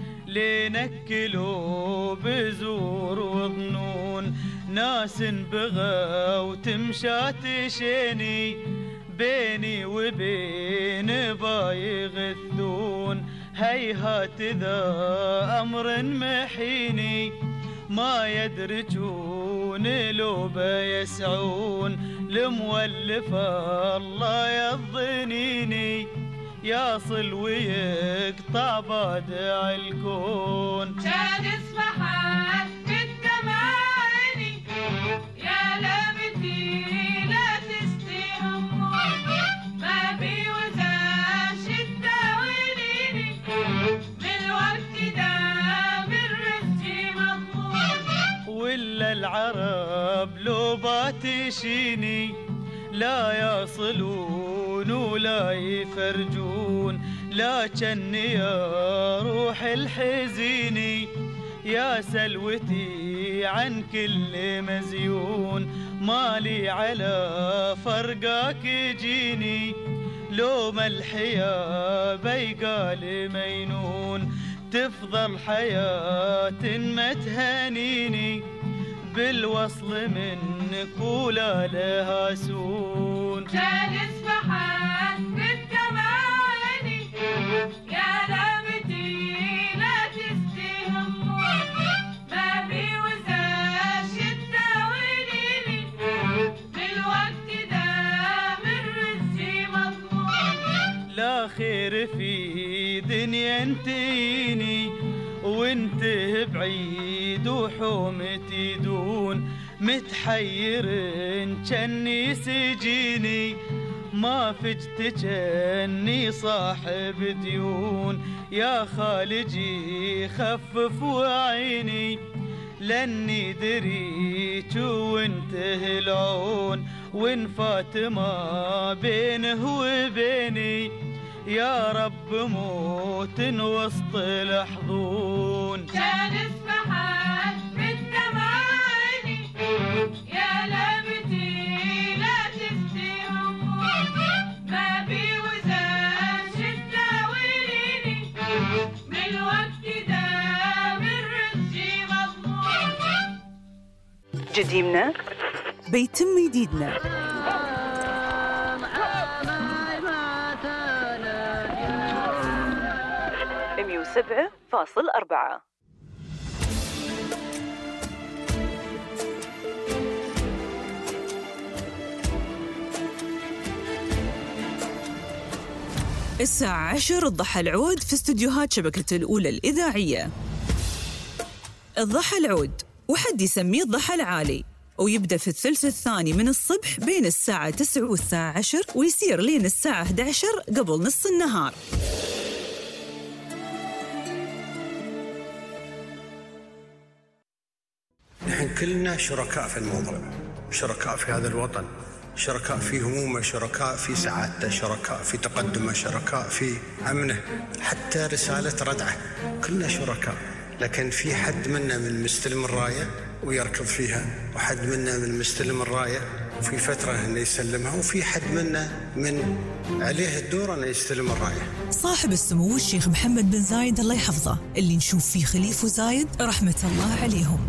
لنكلوا بزور وظنون، ناس بغوا تمشى تشيني، بيني وبين بايغ الثون، هيهات ذا أمر محيني، ما يدرجون لو بيسعون، لمولف الله يظنيني، يصل ويقطع بادع الكون. كان سفحت بالدمع عيني، يا لابتي لا تستهمون، ما بي وزا شدة وليني، بالوقت دام الرزق مضمون. ولا العرب لو باتشيني، لا يصلون ولا يفرجون، لكن يا روح الحزيني، يا سلوتي عن كل مزيون، مالي على فرقاك يجيني، لو ما الحياة بيقال مينون، تفضل حياة ما تهانيني، بالوصل منك ولا لها سون. كان سفحت بالدمع عيني، يا لابتي لا تستهمون، ما بي وزا شدة وليلي، بالوقت دام الرزق مضمون. لا خير في دنيا انتيني، وانت بعيد وحومتي دون، متحير جني سجيني، ما فجت جني صاحب ديون، يا خالجي خفف وعيني، لاني دريت وانته العون، وان فاطمة بينه وبيني، يا رب موت وسط الحضون. كان سفحت بالدمع عيني، يا لابتي لا تستهمون، ما بي وزا شدة وليني، بالوقت دام الرزق مضمون. جديمنا بيتم جديدنا. مية وسبعة فاصل أربعة. الساعة عشر الضحى العود في استديوهات شبكة الأولى الإذاعية. الضحى العود وحد يسميه الضحى العالي، ويبدأ في الثلث الثاني من الصبح بين الساعة تسعة والساعة عشر، ويصير لين الساعة إحدى عشر قبل نص النهار. نحن كلنا شركاء في الموضوع، شركاء في هذا الوطن، شركاء في همومه، شركاء في سعادته، شركاء في تقدمه، شركاء في أمنه، حتى رسالة ردعه كلنا شركاء. لكن في حد منا من مستلم الراية ويركض فيها، وحد منا من مستلم الراية وفي فترة أنه يسلمها، وفي حد منا من عليه الدور أنه يستلم الراية. صاحب السمو الشيخ محمد بن زايد الله يحفظه، اللي نشوف فيه خليفة زايد رحمة الله عليهم.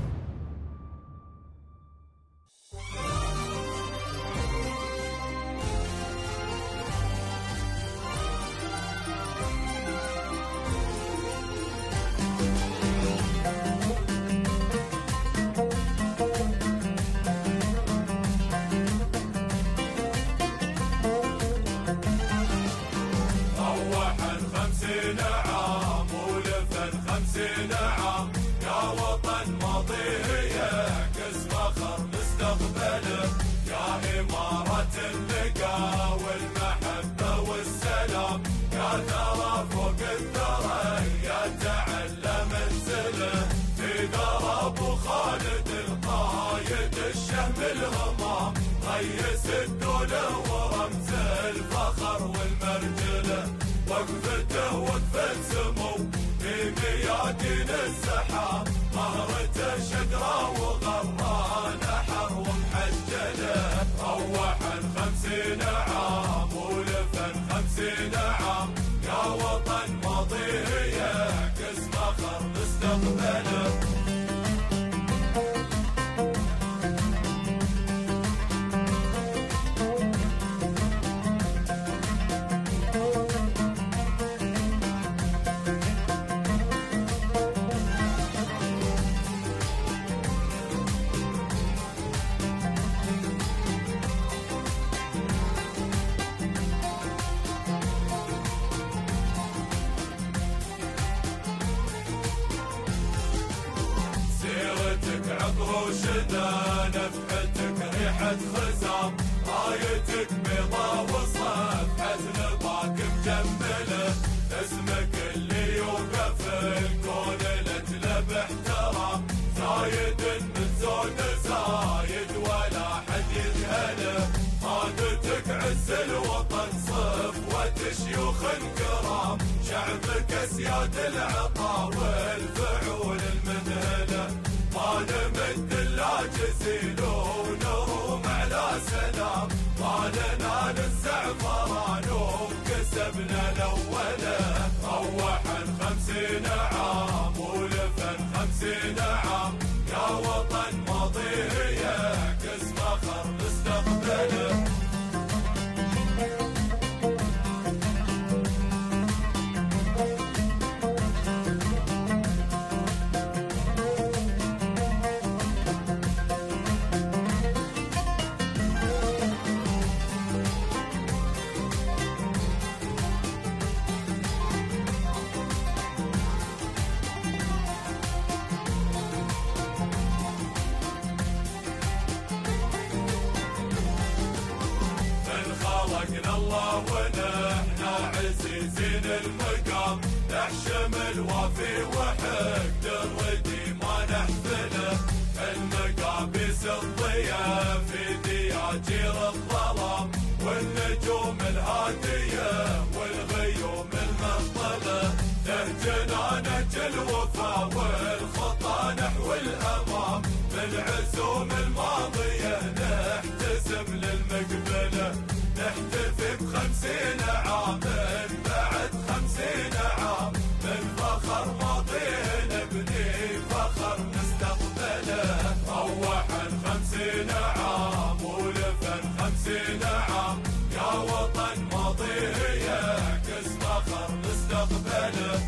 سلاطين السحاب مهرته شقرة وغرانا حر ومحجلة روحا خمسين عام ولفا خمسين عام يا وطن ماضيه يعكس فخر مستقبله وشدا نفحتك ريحة خزام رايتك بيضا وصفحة نباك مجملة اسمك اللي يوقف الكون لتله باحترام زايد من زود زايد ولا حد يجهله قادتك عز الوطن صفوة شيوخ كرام شعبك اسياد العطا والفعول المذهله ما نمد الا جزيل ونروم على سلام ما لنا الزعفران وكسبنا الاوله روحا خمسين عام ولفا خمسين عام يا وطن ماضيه يعكس فخر مستقبله الله ونحن عزيزين المقام نحشم الوافي وحقد الردي ما نحفله المقابيس الضياء في دياجير الظلام والنجوم الهادية والغيوم المنطلة نهجنا نهج الوفا والخطى نحو الأمام بالعزوم الماضية نحتسب للمقبلة نحتفي بخمسين عام من بعد خمسين عام من فخر ماضيه نبني فخر مستقبله روحا خمسين عام ولفا خمسين عام يا وطن ماضيه يعكس فخر مستقبله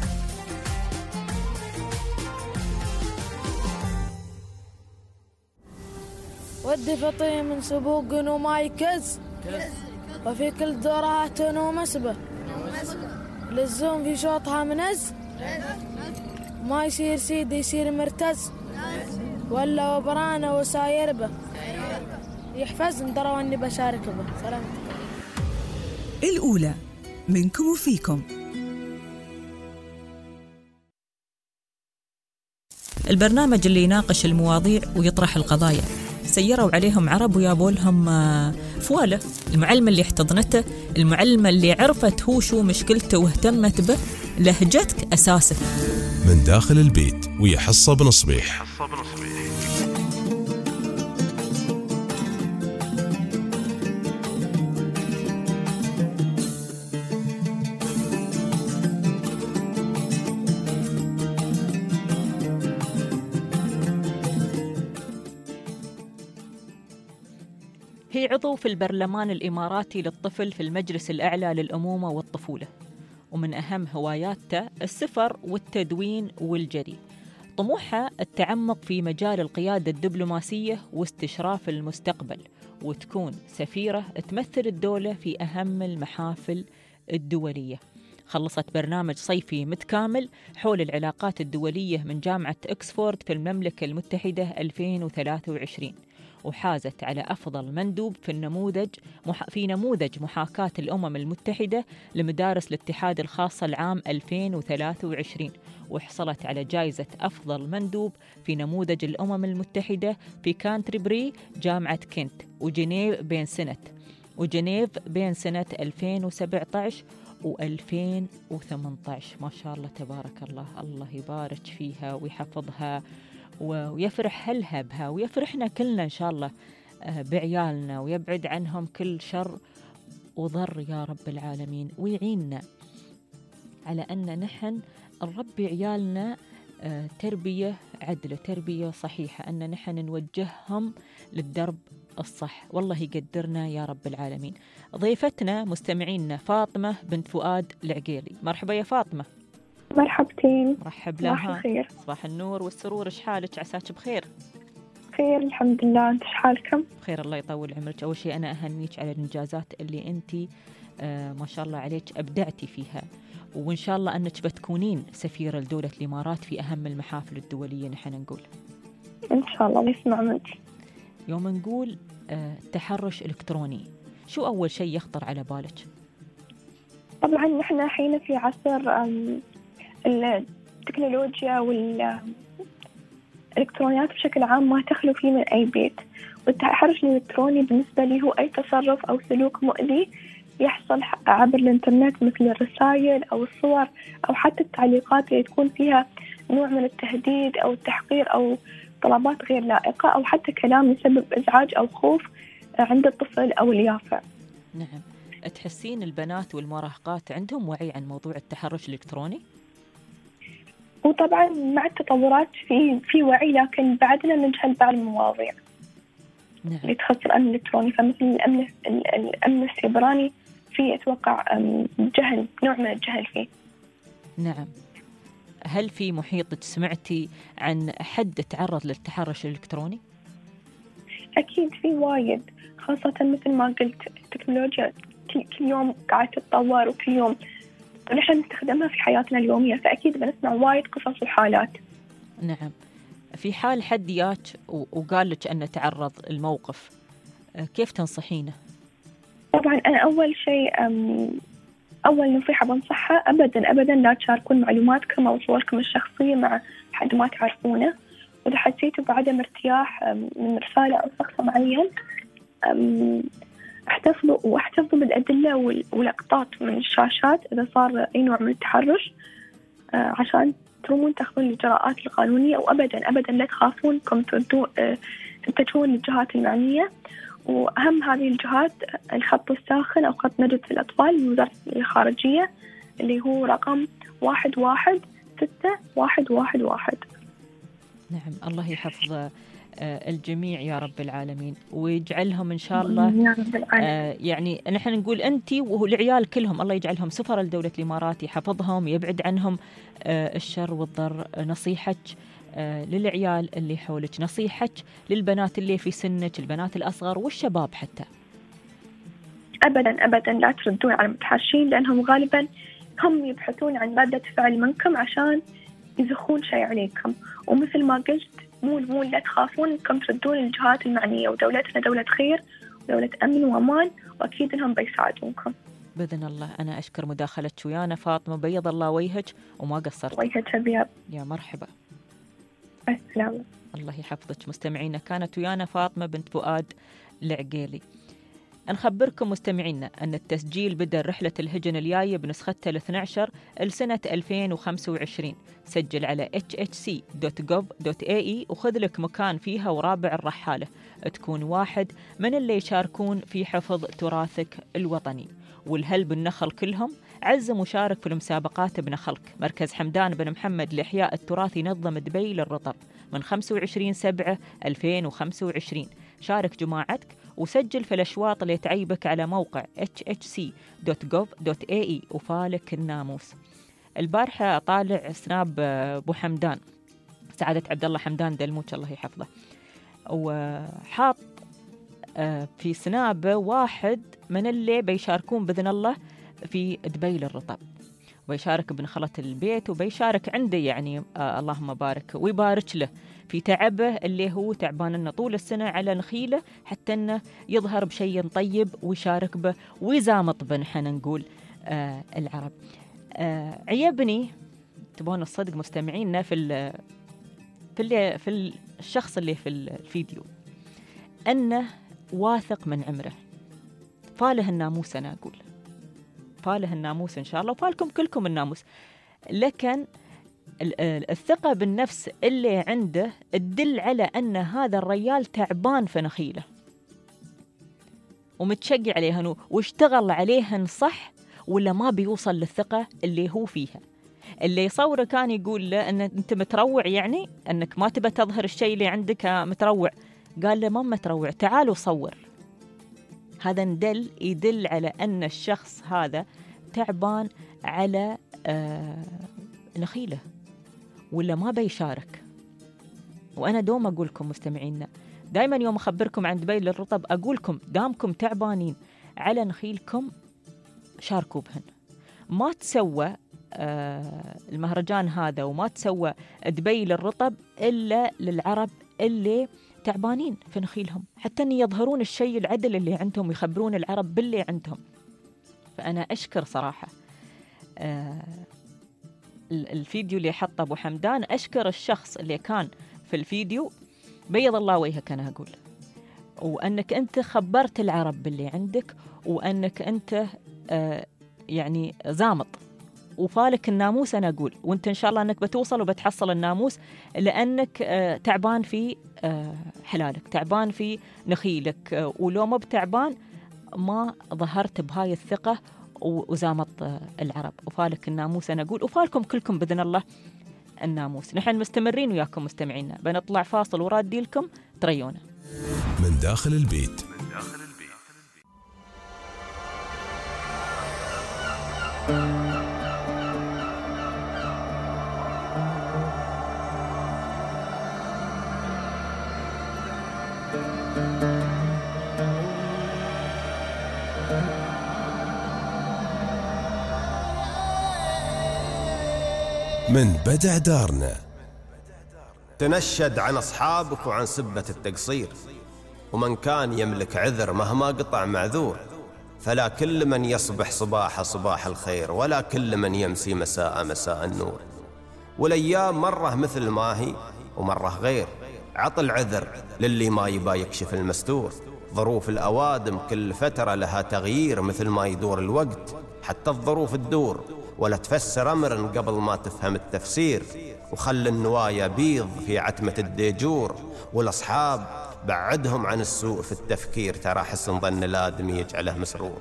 ودي فطي من سبوق وما يكز وفي كل دورات ومسبة للزوم في شوطها منز ما يصير سيدي يصير مرتز ولا وبرانه وساير به يحفظني دروا اني بشارك به. سلام. الأولى منكم وفيكم. البرنامج اللي يناقش المواضيع ويطرح القضايا سيروا عليهم عرب ويابوا لهم فوالة. المعلمة اللي احتضنته، المعلمة اللي عرفت هو شو مشكلته واهتمت به، لهجتك أساسك. من داخل البيت ويحصى بنصبيح. هي عضو في البرلمان الإماراتي للطفل في المجلس الأعلى للأمومة والطفولة، ومن أهم هواياتها السفر والتدوين والجري. طموحها التعمق في مجال القيادة الدبلوماسية واستشراف المستقبل، وتكون سفيرة تمثل الدولة في أهم المحافل الدولية. خلصت برنامج صيفي متكامل حول العلاقات الدولية من جامعة إكسفورد في المملكة المتحدة ألفين وثلاثة وعشرين، وحازت على أفضل مندوب في النموذج في نموذج محاكاة الأمم المتحدة لمدارس الاتحاد الخاصة العام ألفين وثلاثة وعشرين، وحصلت على جائزة أفضل مندوب في نموذج الأمم المتحدة في كانتربري جامعة كنت وجنيف بين سنة وجنيف بين سنة ألفين وسبعة عشر وألفين وثمانية عشر. ما شاء الله تبارك الله، الله يبارك فيها ويحفظها ويفرح أهلها بها ويفرحنا كلنا إن شاء الله بعيالنا، ويبعد عنهم كل شر وضر يا رب العالمين، ويعيننا على أن نحن نربي عيالنا تربية عدلة، تربية صحيحة، أن نحن نوجههم للدرب الصح. والله يقدرنا يا رب العالمين. ضيفتنا مستمعينا فاطمة بنت فؤاد العقيلي. مرحبا يا فاطمة. مرحبتين. مرحب صباح لها. الخير. صباح النور والسرور. إيش حالك؟ عساك بخير؟ خير الحمد لله، أنت إيش حالكم؟ بخير الله يطول عمرك. أول شيء أنا أهنيك على الإنجازات اللي أنت آه ما شاء الله عليك أبدعتي فيها، وإن شاء الله أنك بتكونين سفيرة لدولة الإمارات في أهم المحافل الدولية. نحن نقول إن شاء الله نسمع منك. يوم نقول آه تحرش إلكتروني، شو أول شيء يخطر على بالك؟ طبعا نحن الحين في عصر التكنولوجيا والإلكترونيات بشكل عام ما تخلو فيه من أي بيت، والتحرش الإلكتروني بالنسبة لي هو أي تصرف أو سلوك مؤذي يحصل عبر الإنترنت، مثل الرسائل أو الصور أو حتى التعليقات اللي تكون فيها نوع من التهديد أو التحقير أو طلبات غير لائقة، أو حتى كلام يسبب إزعاج أو خوف عند الطفل أو اليافع. نعم. تحسين البنات والمراهقات عندهم وعي عن موضوع التحرش الإلكتروني؟ وطبعا مع التطورات في في وعي، لكن بعدنا نجهل بعض المواضيع نعم. اللي تخص الأمن الإلكتروني، فمثل الأمن الأمن السيبراني في أتوقع جهل، نوع من الجهل فيه. نعم. هل في محيطك سمعتي عن حد تعرض للتحرش الإلكتروني؟ أكيد في وايد، خاصة مثل ما قلت التكنولوجيا كل يوم قاعدة تتطور، وكل يوم نحن نستخدمها في حياتنا اليومية، فأكيد بنسمع وايد قصص وحالات. نعم. في حال حد ياك وقال لك أنه تعرض الموقف، كيف تنصحينه؟ طبعا أنا أول شيء أول نصيحة بنصحها أبدا أبدا لا تشاركون معلوماتكم أو صوركم الشخصية مع حد ما تعرفونه، وإذا حسيتوا بعدم ارتياح من رسالة أو شخص معين احتفظوا واحتفظوا بالأدلة واللقطات من الشاشات إذا صار أي نوع من التحرش، عشان ترومون تأخذون الإجراءات القانونية، وأبدا أبدا لا تخافون كم تردون تتجهون للجهات المعنية. وأهم هذه الجهات الخط الساخن أو خط نجدة الأطفال من وزارة الخارجية، اللي هو رقم واحد واحد ستة واحد واحد واحد. نعم. الله يحفظ الجميع يا رب العالمين، ويجعلهم إن شاء الله آه يعني نحن نقول أنتي والعيال كلهم الله يجعلهم سفر لدولة الإمارات، يحفظهم يبعد عنهم آه الشر والضر. نصيحتك آه للعيال اللي حولك، نصيحتك للبنات اللي في سنك، البنات الأصغر والشباب حتى. أبدا أبدا لا تردون على المتحرشين، لأنهم غالبا هم يبحثون عن ردة فعل منكم عشان يزخون شيء عليكم. ومثل ما قلت مو مو لا تخافون انكم تردون الجهات المعنية، ودولتنا دولة خير ودولة أمن وأمان، وأكيد إنهم بيساعدونكم بإذن الله. أنا أشكر مداخلتك ويانا فاطمة، بيض الله وجهك وما قصرت. وجهك أبيض. يا مرحبا. السلام. الله يحفظك. مستمعينا كانت ويانا فاطمة بنت فؤاد العقيلي. نخبركم مستمعينا أن التسجيل بدأ رحلة الهجن الجاية بنسختها الاثنى عشر لسنة ألفين وخمسة وعشرين. سجل على اتش اتش سي دوت جوف دوت اي اي وخذ لك مكان فيها ورابع الرحالة، تكون واحد من اللي يشاركون في حفظ تراثك الوطني. والهل بالنخل كلهم عز مشارك في المسابقات بنخلك. مركز حمدان بن محمد لإحياء التراث ينظم دبي للرطب من خمسة وعشرين سبعة ألفين وخمسة وعشرين. شارك جماعتك وسجل في الأشواط اللي تعيبك على موقع اتش اتش سي دوت جوف دوت اي اي وفالك الناموس. البارحة طالع سناب أبو حمدان سعادة عبد الله حمدان دلموش الله يحفظه، وحاط في سناب واحد من اللي بيشاركون بإذن الله في دبي للرطب، ويشارك بنخلة البيت وبيشارك عنده يعني آه اللهم بارك ويبارك له في تعبه اللي هو تعبان لنا طول السنة على نخيله، حتى انه يظهر بشيء طيب ويشارك به ويزامط به نحن نقول آه العرب. آه عيبني تبون الصدق مستمعينا في ال في ال في الشخص اللي في الفيديو أنه واثق من عمره، فاله الناموس أنا أقول فاله الناموس إن شاء الله، وفالكم كلكم الناموس. لكن الثقة بالنفس اللي عنده تدل على أن هذا الرجال تعبان في نخيله ومتشجع عليهن واشتغل عليهن صح، ولا ما بيوصل للثقة اللي هو فيها. اللي يصوره كان يقول له أن أنت متروع، يعني أنك ما تبى تظهر الشيء اللي عندك متروع. قال له ما متروع، تعالوا صور. هذا ندل يدل على أن الشخص هذا تعبان على آه نخيله ولا ما بيشارك. وأنا دوم أقول لكم مستمعينا، دائما يوم أخبركم عن دبي للرطب أقولكم دامكم تعبانين على نخيلكم شاركوا بهن. ما تسوى آه المهرجان هذا وما تسوى دبي للرطب إلا للعرب اللي تعبانين في نخيلهم، حتى أن يظهرون الشيء العدل اللي عندهم ويخبرون العرب باللي عندهم. فأنا أشكر صراحة آه الفيديو اللي حطه أبو حمدان، أشكر الشخص اللي كان في الفيديو، بيض الله وجهك أنا أقول، وأنك أنت خبرت العرب باللي عندك، وأنك أنت آه يعني زامط وفالك الناموس. أنا أقول وأنت إن شاء الله أنك بتوصل وبتحصل الناموس، لأنك آه تعبان في آه حلالك، تعبان في نخيلك، آه ولو ما بتعبان ما ظهرت بهاي الثقة وزامط العرب، وفالك الناموس. أنا أقول وفالكم كلكم بإذن الله الناموس. نحن مستمرين وياكم مستمعينا، بنطلع فاصل ورادي لكم تريونا من داخل البيت. من بدع دارنا. تنشد عن أصحابك وعن سبة التقصير، ومن كان يملك عذر مهما قطع معذور، فلا كل من يصبح صباح صباح الخير، ولا كل من يمسي مساء مساء النور. والأيام مرة مثل ما هي ومرة غير، عط العذر للي ما يبا يكشف المستور. ظروف الأوادم كل فترة لها تغيير، مثل ما يدور الوقت حتى الظروف تدور، ولا تفسر أمر قبل ما تفهم التفسير. وخل النوايا بيض في عتمة الديجور، والأصحاب بعدهم عن السوء في التفكير، ترى حسن ظن الآدمي يجعله مسرور.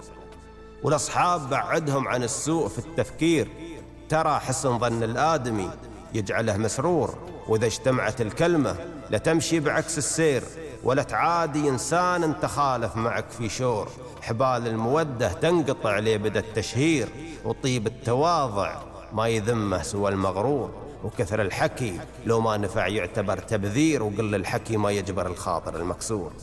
والأصحاب بعدهم عن السوء في التفكير، ترى حسن ظن الآدمي يجعله مسرور. وإذا اجتمعت الكلمة لتمشي بعكس السير، ولا تعادي إنسان تخالف معك في شور. حبال المودة تنقطع ليه بدا التشهير، وطيب التواضع ما يذمه سوى المغرور. وكثر الحكي لو ما نفع يعتبر تبذير، وقل الحكي ما يجبر الخاطر المكسور.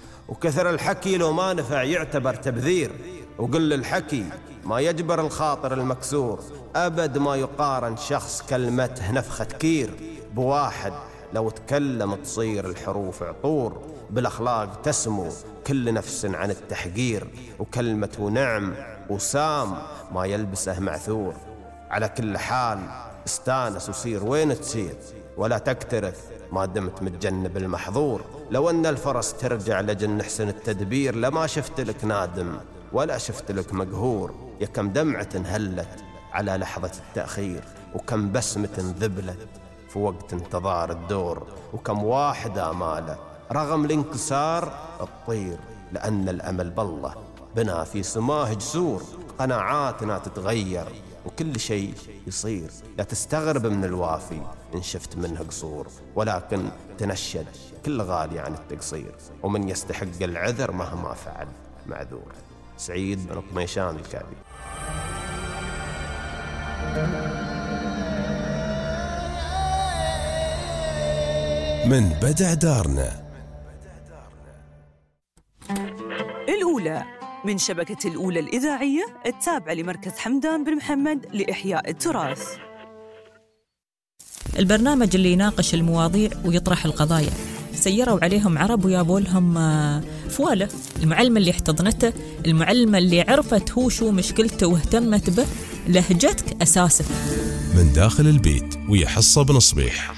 وكثر الحكي لو ما نفع يعتبر تبذير، وقل الحكي ما يجبر الخاطر المكسور. أبد ما يقارن شخص كلمته نفخة كير بواحد لو تكلم تصير الحروف عطور. بالأخلاق تسمو كل نفس عن التحقير، وكلمة نعم وسام ما يلبسه معثور. على كل حال استانس وسير وين تسير، ولا تكترث ما دمت متجنب المحظور. لو أن الفرس ترجع لجن حسن التدبير، لما شفت لك نادم ولا شفت لك مقهور. يا كم دمعة هلت على لحظة التأخير، وكم بسمة ذبلت في وقت انتظار الدور. وكم واحد آماله رغم الانكسار الطير، لأن الأمل بالله بنا في سماه جسور. قناعاتنا تتغير وكل شيء يصير، لا تستغرب من الوافي إن شفت منه قصور. ولكن تنشد كل غالي عن التقصير، ومن يستحق العذر مهما فعل معذور. سعيد بن طميشان الكابي. من بدع دارنا. الأولى من شبكة الأولى الإذاعية التابعة لمركز حمدان بن محمد لإحياء التراث. البرنامج اللي يناقش المواضيع ويطرح القضايا. سيروا عليهم عرب ويابوا لهم فوالة. المعلمة اللي احتضنته، المعلمة اللي عرفت هو شو مشكلته واهتمت به، لهجتك أساسك. من داخل البيت ويا حصة بن صبيح.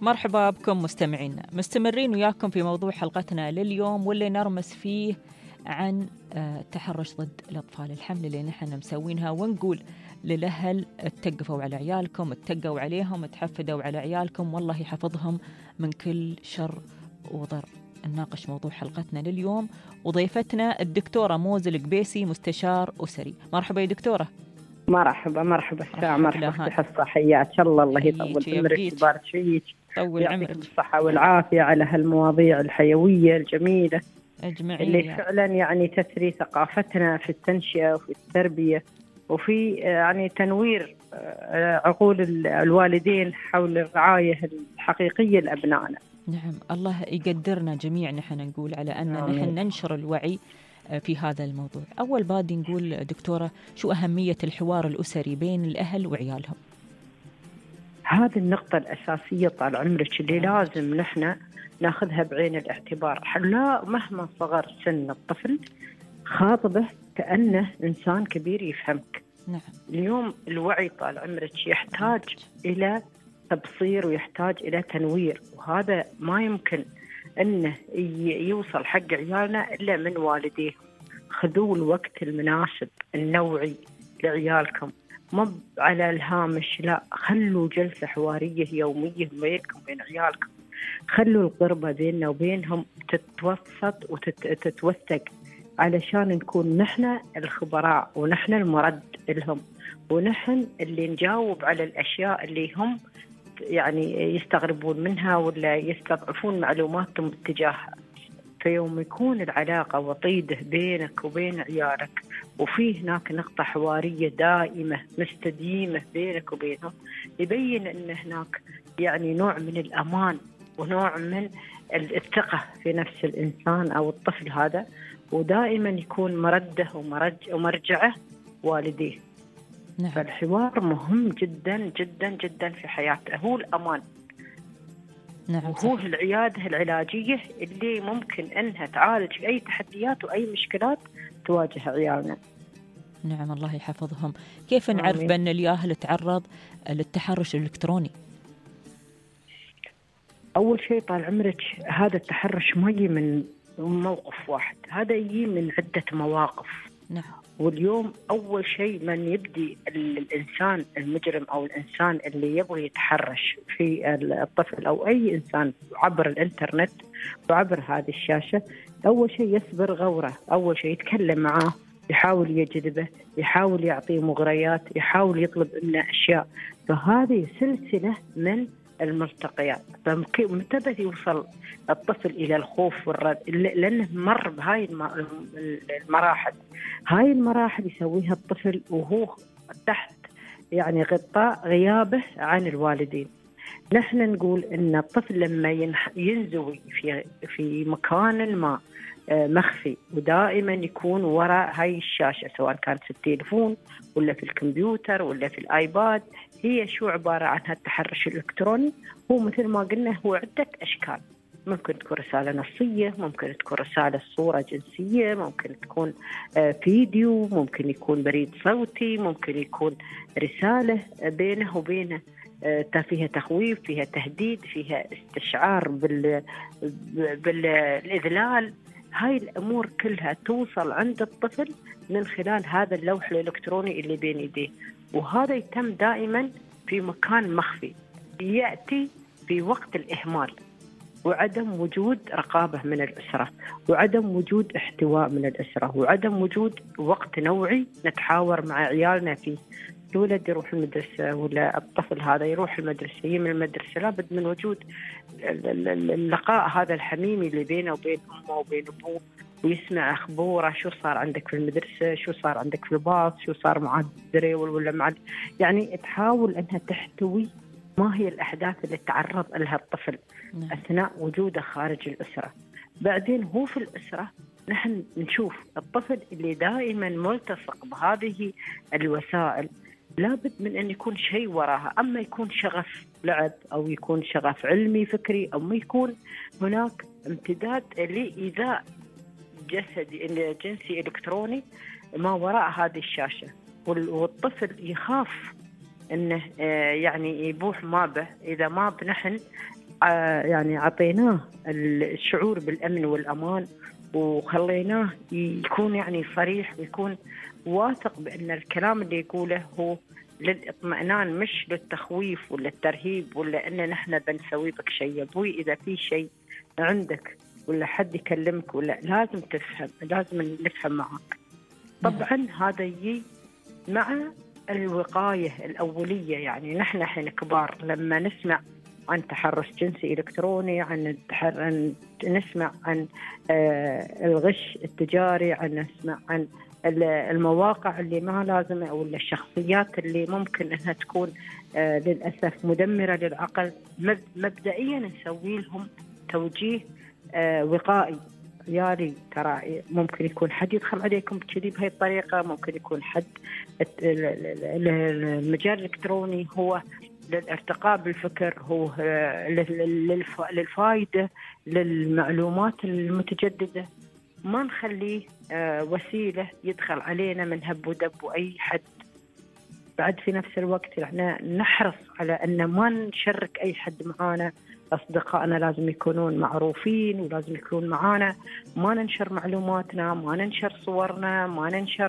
مرحبا بكم مستمعينا، مستمرين وياكم في موضوع حلقتنا لليوم واللي نرمس فيه عن التحرش ضد الأطفال، الحملة اللي نحن مسوينها، ونقول للأهل اتقفوا على عيالكم، اتقوا عليهم، تحفدوا على عيالكم، والله يحفظهم من كل شر وضر. نناقش موضوع حلقتنا لليوم وضيفتنا الدكتورة موز القبيسي، مستشار أسري. مرحبا يا دكتورة. مرحبا مرحبا الساعة، مرحبا في حصة، حياك الله. الله يطول عمرك ويبارك فيك، طول عمرك، يعطيكم الصحة والعافية على هالمواضيع الحيوية الجميلة أجمعين اللي يعني. فعلا يعني تثري ثقافتنا في التنشئة وفي التربية وفي يعني تنوير عقول الوالدين حول الرعاية الحقيقية لأبنائنا. نعم، الله يقدرنا جميع نحن نقول على أن نحن ننشر الوعي في هذا الموضوع. أول بادي نقول دكتورة، شو أهمية الحوار الأسري بين الأهل وعيالهم؟ هذه النقطة الأساسية طال عمرك اللي لازم نحن ناخذها بعين الاعتبار. لا، مهما صغر سن الطفل خاطبه كأنه إنسان كبير يفهمك. نعم. اليوم الوعي طال عمرك يحتاج إلى تبصير ويحتاج إلى تنوير، وهذا ما يمكن أنه يوصل حق عيالنا إلا من والديه. خذوا الوقت المناسب النوعي لعيالكم، مو على الهامش، لا، خلوا جلسة حوارية يومية بينكم وبين عيالكم، خلوا القربة بيننا وبينهم تتوسط وتتوثق علشان نكون نحن الخبراء ونحن المرد لهم، ونحن اللي نجاوب على الأشياء اللي هم يعني يستغربون منها ولا يستضعفون معلوماتهم باتجاهها. فيوم يكون العلاقة وطيدة بينك وبين عيالك وفي هناك نقطة حوارية دائمة مستديمة بينك وبينهم، يبين أن هناك يعني نوع من الأمان ونوع من الثقة في نفس الإنسان أو الطفل هذا، ودائما يكون مرده ومرج ومرجعه والديه. نعم. فالحوار مهم جدا جدا جدا في حياته، هو الأمان. نعم. وهو العيادة العلاجية اللي ممكن أنها تعالج أي تحديات وأي مشكلات تواجه عيالنا. نعم، الله يحفظهم. كيف نعرف آمين. بأن الياهل تعرض للتحرش الإلكتروني؟ أول شيء طال عمرك هذا التحرش ما يجي من موقف واحد، هذا يجي من عدة مواقف. نعم. واليوم أول شيء من يبدي الإنسان المجرم أو الإنسان اللي يبغى يتحرش في الطفل أو أي إنسان عبر الإنترنت وعبر هذه الشاشة، أول شيء يصبر غوره، أول شيء يتكلم معاه، يحاول يجذبه، يحاول يعطيه مغريات، يحاول يطلب منه أشياء. فهذه سلسلة من الملتقيات. فمتى بدأ يوصل الطفل إلى الخوف والرد؟ لأنه مر بهاي المراحل. هاي المراحل يسويها الطفل وهو تحت يعني غطاء غيابه عن الوالدين. نحن نقول إن الطفل لما ينزوي في في مكان ما مخفي ودائما يكون وراء هاي الشاشة، سواء كانت في التليفون ولا في الكمبيوتر ولا في الآيباد، هي شو عبارة عن هالتحرش الإلكتروني؟ هو مثل ما قلنا هو عدة أشكال. ممكن تكون رسالة نصية، ممكن تكون رسالة صورة جنسية، ممكن تكون فيديو، ممكن يكون بريد صوتي، ممكن يكون رسالة بينه وبينه فيها تخويف، فيها تهديد، فيها استشعار بال... بالإذلال. هاي الأمور كلها توصل عند الطفل من خلال هذا اللوح الإلكتروني اللي بين يديه، وهذا يتم دائما في مكان مخفي، يأتي في وقت الإهمال وعدم وجود رقابة من الأسرة، وعدم وجود احتواء من الأسرة، وعدم وجود وقت نوعي نتحاور مع عيالنا فيه. الولد يروح المدرسة ولا الطفل هذا يروح المدرسة، يجي المدرسة لابد من وجود اللقاء هذا الحميمي اللي بينه وبين أمه وبين أبوه، ويسمع أخباره شو صار عندك في المدرسة، شو صار عندك في الباص، شو صار مع الدريول ولا مع، يعني تحاول أنها تحتوي ما هي الأحداث اللي تعرض لها الطفل أثناء وجوده خارج الأسرة. بعدين هو في الأسرة نحن نشوف الطفل اللي دائما ملتصق بهذه الوسائل، لابد من أن يكون شيء وراها، أما يكون شغف لعب أو يكون شغف علمي فكري، أو ما يكون هناك امتداد لإيذاء جسدي جنسي إلكتروني ما وراء هذه الشاشة. والطفل يخاف أنه يعني يبوح ما به إذا ما بنحن يعني عطيناه الشعور بالأمن والأمان، وخليناه يكون يعني صريح ويكون واثق بأن الكلام اللي يقوله هو للإطمئنان مش للتخويف ولا الترهيب ولا أن نحن بنسوي بك شيء. أبوي إذا في شيء عندك ولا حد يكلمك ولا لازم تفهم، لازم نفهم معك. طبعا هذا يجي مع الوقاية الأولية. يعني نحن حين كبار لما نسمع عن تحرش جنسي إلكتروني، عن, عن نسمع عن الغش التجاري، عن نسمع عن المواقع اللي ما لازمة أو الشخصيات اللي ممكن أنها تكون للأسف مدمرة للعقل، مبدئيا نسوي لهم توجيه وقائي. عيالي ترى ممكن يكون حد يدخل عليكم كذي بهاي الطريقة، ممكن يكون حد المجال الإلكتروني هو للارتقاء بالفكر، هو للفائدة للمعلومات المتجددة. ما نخليه وسيلة يدخل علينا من هب ودب وأي حد. بعد في نفس الوقت احنا نحرص على أن ما نشارك أي حد معانا. أصدقائنا لازم يكونون معروفين ولازم يكونون معانا، ما ننشر معلوماتنا، ما ننشر صورنا، ما ننشر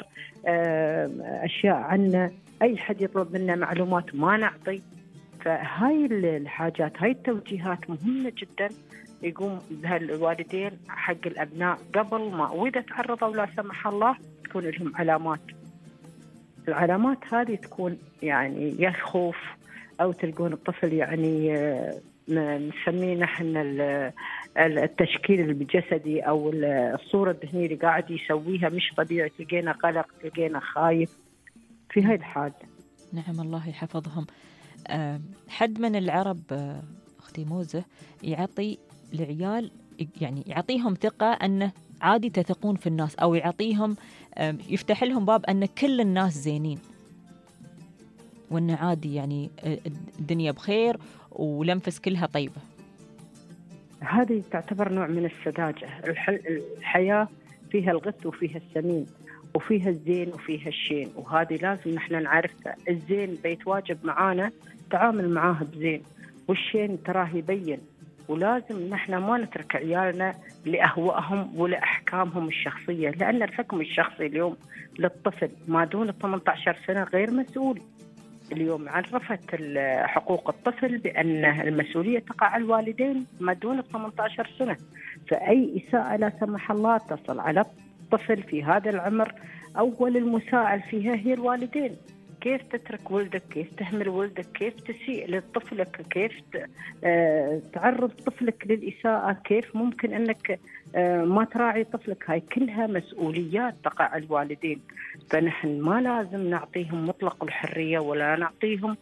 أشياء عنا. أي حد يطلب منا معلومات ما نعطي. فهاي الحاجات، هاي التوجيهات مهمة جدا يقوم بها الوالدين حق الأبناء قبل ما، وإذا تعرضوا لا سمح الله تكون لهم علامات. العلامات هذه تكون يعني يا خوف أو تلقون الطفل يعني نسميه نحن التشكيل الجسدي أو الصورة الذهنية اللي قاعد يسويها مش طبيعي، تلقينا قلق، تلقينا خايف في هاي الحالة. نعم الله يحفظهم. حد من العرب أختي موزة يعطي العيال، يعني يعطيهم ثقة أنه عادي تثقون في الناس، أو يعطيهم يفتح لهم باب أن كل الناس زينين وأنه عادي، يعني الدنيا بخير ولنفس كلها طيبة. هذه تعتبر نوع من السذاجة. الحياة فيها الغث وفيها السمين وفيها الزين وفيها الشين، وهذه لازم نحن نعرفها. الزين بيتواجب معانا تعامل معاه بزين، والشين تراه يبين. ولازم نحن ما نترك عيالنا لأهوائهم ولا أحكامهم الشخصية، لأن الحكم الشخصي اليوم للطفل ما دون ثمانية عشر سنة غير مسؤول. اليوم عرفت حقوق الطفل بأن المسؤولية تقع على الوالدين ما دون ثمانية عشر سنة. فأي إساءة لا سمح الله تصل على الطفل في هذا العمر، أول المساءل فيها هي الوالدين. كيف تترك ولدك، كيف تهمل ولدك، كيف تسيء لطفلك، كيف تعرض طفلك للإساءة، كيف ممكن أنك ما تراعي طفلك. هاي كلها مسؤوليات تقع على الوالدين. فنحن ما لازم نعطيهم مطلق الحرية ولا نعطيهم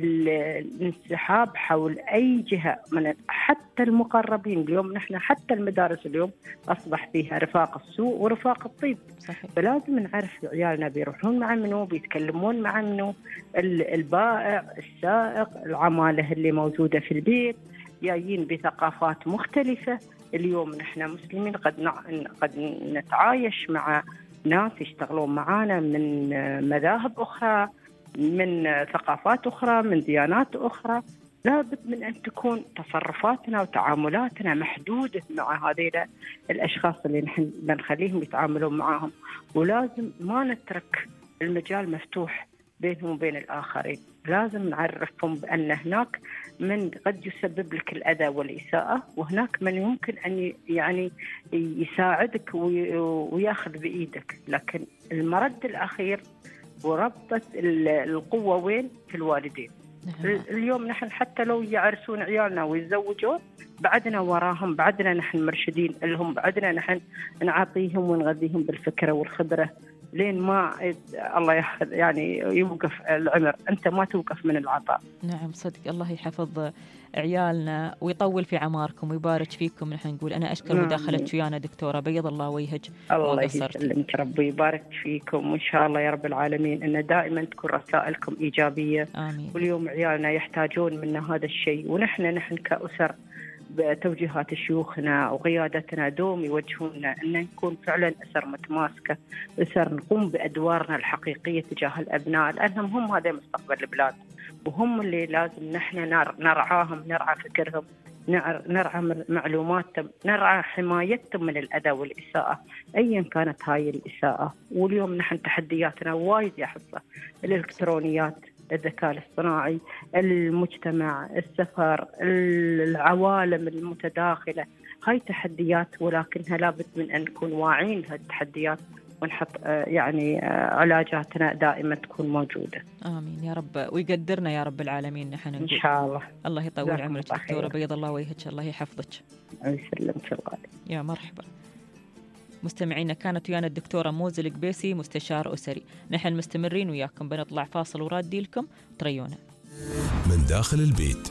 الانسحاب حول أي جهة من حتى المقربين. اليوم نحن حتى المدارس اليوم أصبح فيها رفاق السوء ورفاق الطيب. صحيح. فلازم نعرف عيالنا بيروحون مع منو، بيتكلمون مع منو، البائع، السائق، العمالة اللي موجودة في البيت، جايين بثقافات مختلفة. اليوم نحن مسلمين قد نع... قد نتعايش مع ناس يشتغلون معانا من مذاهب أخرى، من ثقافات أخرى، من ديانات أخرى. لابد من أن تكون تصرفاتنا وتعاملاتنا محدودة مع هذه الأشخاص اللي نحن بنخليهم يتعاملون معهم. ولازم ما نترك المجال مفتوح بينهم وبين الآخرين. لازم نعرفهم بأن هناك من قد يسبب لك الأذى والإساءة، وهناك من يمكن أن يعني يساعدك وياخذ بإيدك. لكن المرد الأخير وربطة القوة وين؟ في الوالدين. نعم. اليوم نحن حتى لو يعرسون عيالنا ويتزوجون بعدنا وراهم، بعدنا نحن مرشدين لهم، بعدنا نحن نعطيهم ونغذيهم بالفكرة والخبرة لين ما الله يحفظ يعني يوقف العمر. أنت ما توقف من العطاء. نعم صدق. الله يحفظ عيالنا ويطول في عماركم ويبارك فيكم. نحن نقول أنا أشكر نعم. مداخلتك ويانا دكتورة، بيض الله وجهك. الله يسلمك ربي يبارك فيكم، وإن شاء الله يا رب العالمين أن دائما تكون رسائلكم إيجابية. آمين. واليوم عيالنا يحتاجون منا هذا الشيء، ونحن نحن كأسر بتوجيهات شيوخنا وقيادتنا دوم يوجهونا أن نكون فعلا أسر متماسكة، أسر نقوم بأدوارنا الحقيقية تجاه الأبناء، لأنهم هم هذا مستقبل البلاد، وهم اللي لازم نحن نرعاهم، نرعى فكرهم، نرعى معلوماتهم، نرعى حمايتهم من الأذى والإساءة أيا كانت هاي الإساءة. واليوم نحن تحدياتنا وايد يا حصة، الإلكترونيات، الذكاء الاصطناعي، المجتمع، السفر، العوالم المتداخلة، هاي تحديات ولكنها لابد من أن نكون واعين هالتحديات ونحط يعني علاجاتنا دائما تكون موجودة. آمين يا رب، ويقدرنا يا رب العالمين. نحن إن شاء الله. الله يطول عمرك دكتورة، بيض الله وجهك، الله يحفظك. يسلمك الغالي. يا مرحبا. مستمعينا، كانت ويانا الدكتورة موز القبيسي، مستشار أسري. نحن مستمرين وياكم، بنطلع فاصل ورادي لكم تريونا. من داخل البيت.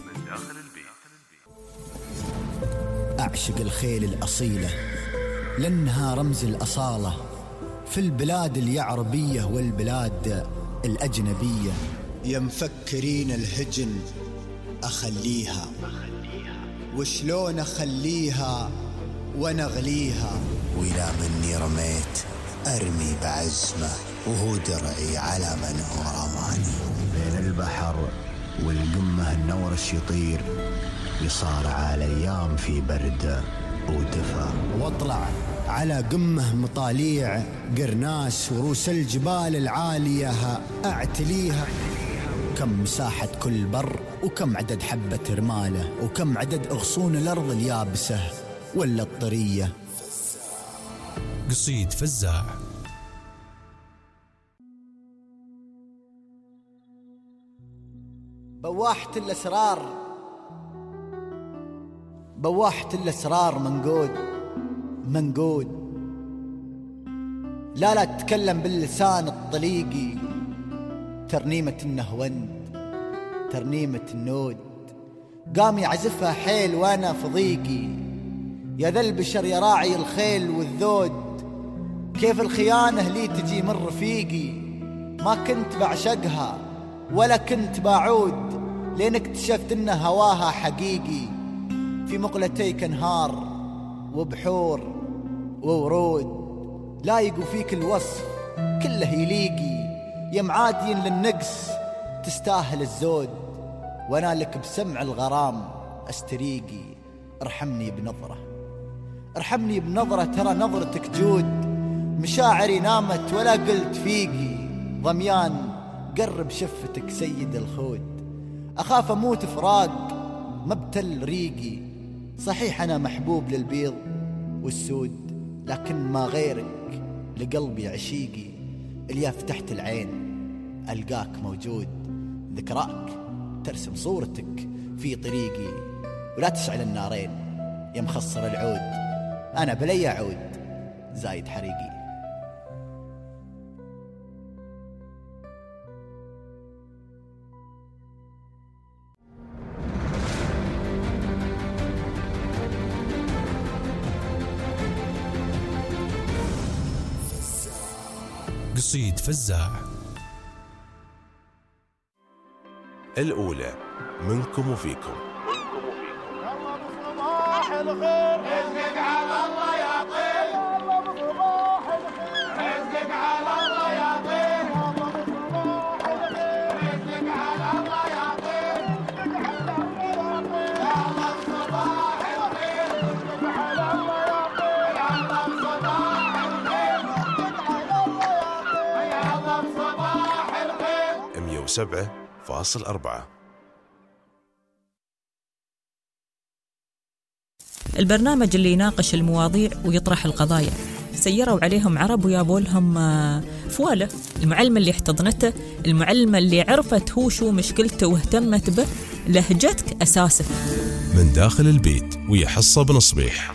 أعشق الخيل الأصيلة لأنها رمز الأصالة في البلاد اليعربية والبلاد الأجنبية. يا مفكرين الهجن أخليها، وشلون أخليها ونغليها، وإلى مني رميت أرمي بعزمه، وهو درعي على من هو رماني. بين البحر والقمة النورش يطير، يصارع الأيام في برد ودفا، واطلع على قمة مطاليع قرناس وروس الجبال العالية أعتليها. كم مساحة كل بر، وكم عدد حبة رماله، وكم عدد أغصون الأرض اليابسة ولا الطرية. قصيد فزاع. بواحة الأسرار، بواحة الأسرار منقود منقود، لا لا تتكلم باللسان الطليقي، ترنيمة النهوند ترنيمة النود، قام يعزفها حيل وانا في ضيقي. يا ذا البشر يا راعي الخيل والذود، كيف الخيانة لي تجي من رفيقي. ما كنت بعشقها ولا كنت بعود، لين اكتشفت ان هواها حقيقي. في مقلتيك انهار وبحور وورود، لايقوا فيك الوصف كله يليقي. يا معادين للنقص تستاهل الزود، وانا لك بسمع الغرام استريقي. ارحمني بنظرة ارحمني بنظرة، ترى نظرتك جود. مشاعري نامت ولا قلت فيقي، ضميان قرب شفتك سيد الخود. أخاف أموت فراق مبتل ريقي، صحيح أنا محبوب للبيض والسود، لكن ما غيرك لقلبي عشيقي. اللي فتحت العين ألقاك موجود، ذكراك ترسم صورتك في طريقي. ولا تشعل النارين يا مخصر العود، أنا بلي عود زايد حريقي. قصيد فزاع. الأولى منكم وفيكم. صباح الخير، رزقك على الله يا طير، صباح الخير، رزقك على الله يا طير، رزقك على الله يا طير، يا الله صباح الخير، رزقك على الله يا طير، يا الله صباح الخير، يا الله صباح الخير. مية وسبعة فاصل أربعة. البرنامج اللي يناقش المواضيع ويطرح القضايا. سيروا عليهم عرب ويابوا لهم فوالة. المعلمة اللي احتضنته، المعلمة اللي عرفت هو شو مشكلته واهتمت به، لهجتك أساسك. من داخل البيت ويا حصة بن صبيح.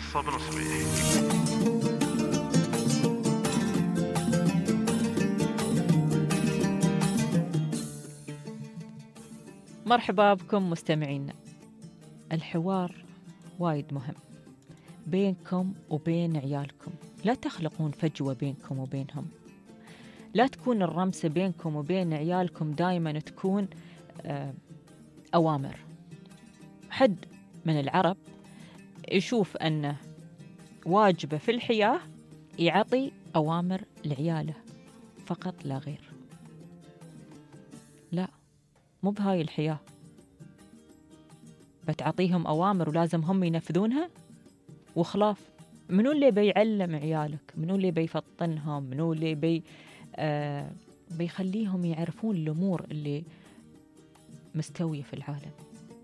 مرحبا بكم مستمعينا. الحوار وايد مهم بينكم وبين عيالكم، لا تخلقون فجوة بينكم وبينهم. لا تكون الرمسة بينكم وبين عيالكم دائما تكون أوامر. حد من العرب يشوف أنه واجبه في الحياة يعطي أوامر لعياله فقط لا غير. لا، مو بهاي الحياة. بتعطيهم أوامر ولازم هم ينفذونها وخلاف. منو اللي بيعلم عيالك؟ منو اللي بيفطنهم؟ منو اللي بي آه بيخليهم يعرفون الأمور اللي مستوية في العالم؟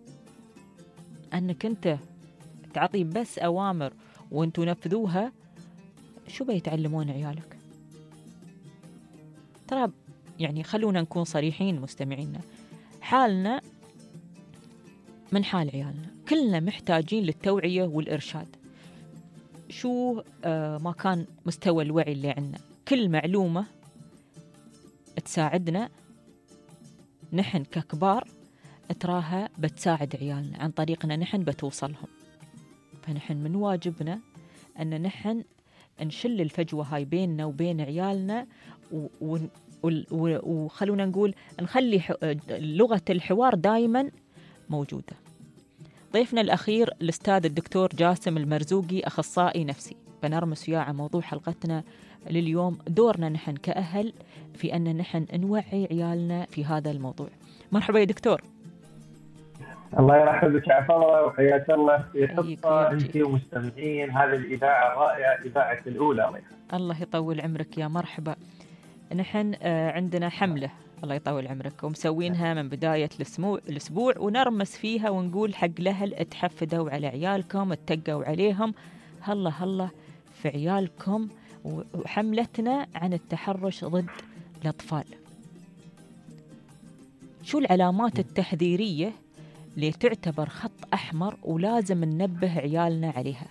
أنك أنت تعطي بس أوامر وأنتوا نفذوها، شو بيتعلمون عيالك؟ ترى يعني خلونا نكون صريحين مستمعينا، حالنا من حال عيالنا، كلنا محتاجين للتوعية والإرشاد. شو آه ما كان مستوى الوعي اللي عندنا، كل معلومة تساعدنا نحن ككبار تراها بتساعد عيالنا عن طريقنا نحن بتوصلهم. فنحن من واجبنا أن نحن نشل الفجوة هاي بيننا وبين عيالنا، وخلونا نقول نخلي لغة الحوار دايما موجودة. ضيفنا الأخير الأستاذ الدكتور جاسم المرزوقي، أخصائي نفسي، بنرمس وياه على موضوع حلقتنا لليوم، دورنا نحن كأهل في أن نحن نوعي عيالنا في هذا الموضوع. مرحبا يا دكتور. الله يرحب بك يا عفو الله، وحياك الله في حصة أنت ومستمعين هذه الإذاعة الرائعة، إذاعة الأولى. الله الله يطول عمرك يا مرحبا. نحن عندنا حملة الله يطول عمرك ومسوينها من بداية الأسبوع، ونرمس فيها ونقول حق الأهل تحفدوا على عيالكم، اتقوا عليهم، هلا هلا في عيالكم. وحملتنا عن التحرش ضد الأطفال. شو العلامات التحذيرية اللي تعتبر خط أحمر ولازم ننبه عيالنا عليها؟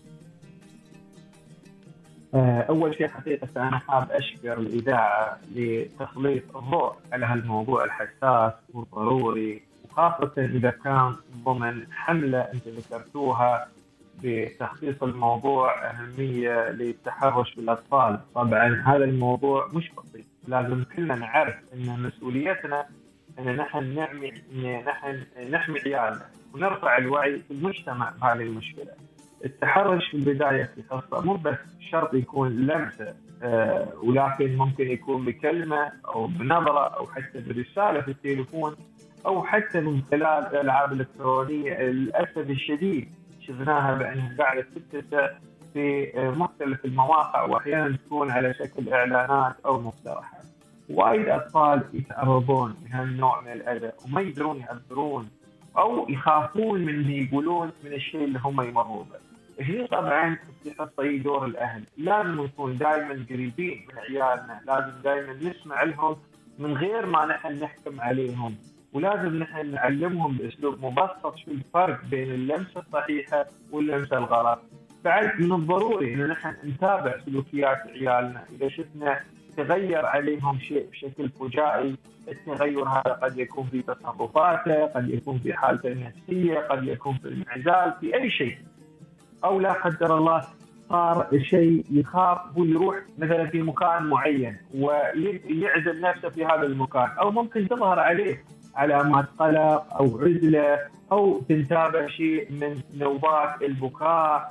أول شيء حقيقة أنا حاب أشكر الإذاعة لتسليط الضوء على هالموضوع الحساس والضروري، وخاصة إذا كان ضمن حملة أنت ذكرتوها بتخصيص الموضوع أهمية للتحرش بالأطفال. طبعا هذا الموضوع مش بسيط، لازم كلنا نعرف أن مسؤوليتنا أن نحن نعمي أن نحن نحمي عيالنا ونرفع الوعي في المجتمع بهذه المشكلة. التحرش في البداية في خاصة مو بس شرط يكون لمسة، آه ولكن ممكن يكون بكلمة أو بنظرة أو حتى برسالة في التليفون أو حتى من خلال الألعاب الإلكترونية. للأسف الشديد شفناها بأنها قاعدة تتسع في مختلف المواقع، وأحيانا تكون على شكل إعلانات أو مقترحات. وايد أطفال يتعرضون لهالنوع من الأذى وما يقدرون يعبرون أو يخافون من اللي يقولون من الشيء اللي هم يمروا به. هي طبعا تحط دور الأهل، لازم نكون دائما قريبين من عيالنا، لازم دائما نسمع لهم من غير ما نحن نحكم عليهم، ولازم نحن نعلمهم بأسلوب مبسط شو الفرق بين اللمسة الصحيحة واللمسة الغلط. بعد من الضروري إن نحن نتابع سلوكيات عيالنا، إذا شفنا تغير عليهم شيء بشكل فجائي، التغير هذا قد يكون في تصرفاته، قد يكون في حالته النفسية، قد يكون في الانعزال، في أي شيء، أو لا قدر الله صار شيء يخاف ويروح مثلا في مكان معين ويعزل نفسه في هذا المكان، أو ممكن تظهر عليه علامات قلق أو عزلة، أو تنتابع شيء من نوبات البكاء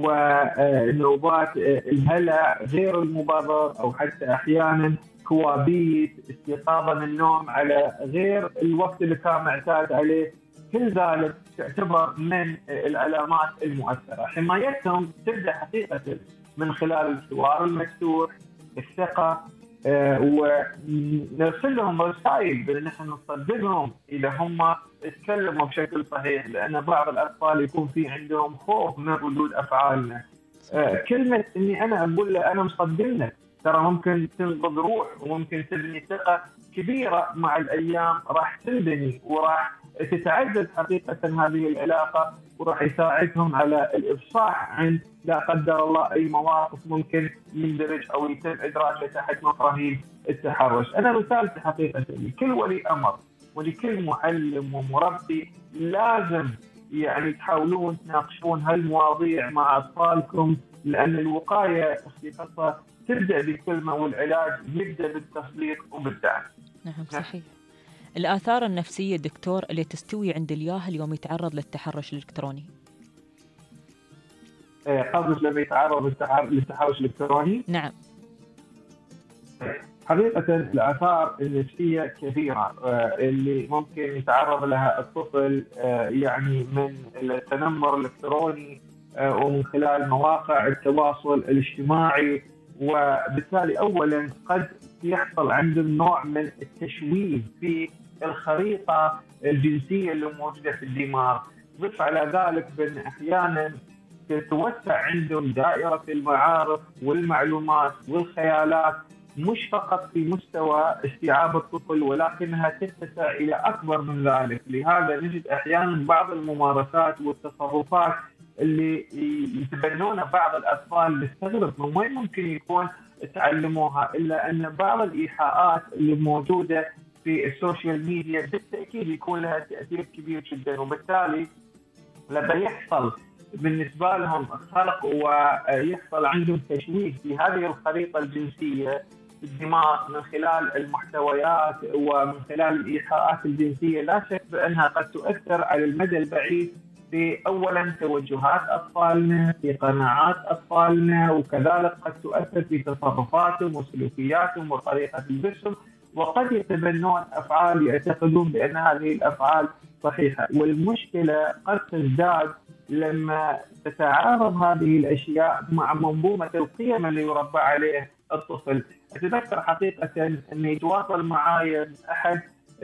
ونوبات الهلع غير المبرر، أو حتى أحيانا كوابيس، استيقاظه من النوم على غير الوقت اللي كان معتاد عليه. كل ذلك تعتبر من العلامات المؤثرة. حمايتهم تبدأ حقيقة من خلال الحوار المفتوح، الثقة، أه ونرسل لهم رسائل بأن نحن نصدقهم إذا هم يتكلموا بشكل صحيح، لأن بعض الأطفال يكون في عندهم خوف من ردود أفعالنا. أه كلمة إني أنا أقول له أنا مصدقنك ترى ممكن تنقذ روح، وممكن تبني ثقة كبيرة مع الأيام، راح تنبني وراح تتعزز حقيقة هذه العلاقة، وراح يساعدهم على الإفصاح عن لا قدر الله أي مواقف ممكن يندرج أو يتم إدراجه تحت مفاهيم التحرش. أنا رسالتي حقيقة لكل ولي أمر ولكل معلم ومربي، لازم يعني تحاولون تناقشون هالمواضيع مع أطفالكم، لأن الوقاية خاصة تبدأ بالكلمة، والعلاج يبدأ بالتسليط وبالدعم. نعم صحيح. الآثار النفسية دكتور اللي تستوي عند الياهل يوم يتعرض للتحرش الإلكتروني. قصدك لما يتعرض للتحرش الإلكتروني؟ نعم. حقيقة الآثار النفسية كثيرة اللي ممكن يتعرض لها الطفل، يعني من التنمر الإلكتروني ومن خلال مواقع التواصل الاجتماعي. وبالتالي أولا قد يحصل عندهم نوع من التشويه في الخريطة الجنسية اللي موجودة في الدماغ. ضف على ذلك بأن أحيانا تتوسع عندهم دائرة المعارف والمعلومات والخيالات، مش فقط في مستوى استيعاب الطفل ولكنها تتسع إلى أكبر من ذلك. لهذا نجد أحيانا بعض الممارسات والتصرفات اللي يتبنونها بعض الأطفال نستغرب من وين ممكن يكون تعلموها، إلا أن بعض الإيحاءات اللي موجودة في السوشيال ميديا بالتأكيد يكون لها تأثير كبير جدا. وبالتالي لما يحصل بالنسبة لهم خلق ويحصل عندهم تشويه في هذه الخريطة الجنسية في الدماغ من خلال المحتويات ومن خلال الإيحاءات الجنسية، لا شك بأنها قد تؤثر على المدى البعيد في أولا توجهات أطفالنا، في قناعات أطفالنا، وكذلك قد تؤثر في تصرفاتهم وسلوكياتهم وطريقة لبسهم، وقد يتبنون أفعال يعتقدون بأن هذه الأفعال صحيحة. والمشكلة قد تزداد لما تتعارض هذه الأشياء مع منظومة القيم اللي يربى عليه الطفل. أتذكر حقيقة أن يتواصل معي أحد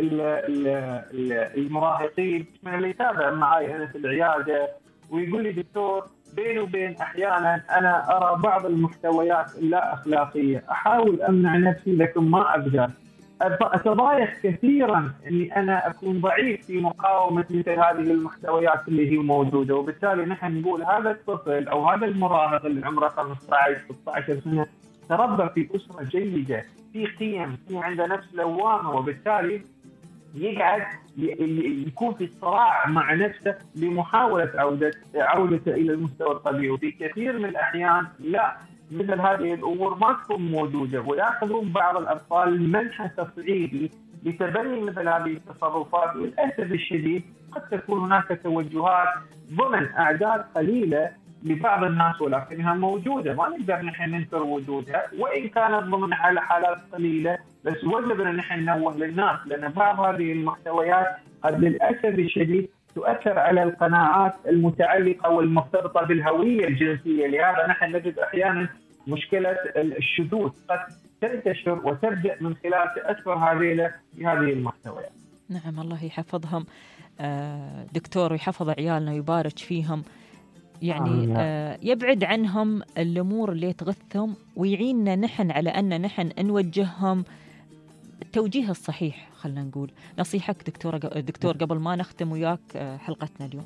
المراهقين من اللي يتابع معي أنا في العيادة ويقول لي دكتور بيني وبين أحيانا أنا أرى بعض المحتويات اللا أخلاقية، أحاول أمنع نفسي لكن ما أقدر، أتضايق كثيرا أني أنا أكون ضعيف في مقاومة مثل هذه المحتويات اللي هي موجودة. وبالتالي نحن نقول هذا الطفل أو هذا المراهق اللي عمره خمسة عشر ستة عشر سنة تربى في أسرة جيدة، في قيم، في عنده نفس لوامة، وبالتالي يقعد يكون في صراع مع نفسه لمحاولة عودة عودته إلى المستوى الطبيعي. وفي كثير من الأحيان لا، مثل هذه الأمور ما تكون موجودة، ويأخذون بعض الأطفال منحى تصعيدي لتبني مثل هذه التصرفات. وللأسف الشديد قد تكون هناك توجهات ضمن أعداد قليلة لبعض الناس ولكنها موجودة، ما نقدر نحن ننكر وجودها، وإن كانت ضمن حالات قليلة، بس وجب أن نحن ننوه للناس، لأن بعض هذه المحتويات قد للأسف الشديد تؤثر على القناعات المتعلقة والمرتبطة بالهوية الجنسية. لهذا نحن نجد أحيانا مشكلة الشذوذ قد تنتشر وتبدأ من خلال تأثر هذه بهذه المحتويات. نعم، الله يحفظهم دكتور ويحفظ عيالنا ويبارك فيهم، يعني آه يبعد عنهم الأمور اللي تغثهم ويعيننا نحن على أن نحن نوجههم التوجيه الصحيح. خلنا نقول نصيحك دكتور دكتور قبل ما نختم وياك حلقتنا اليوم.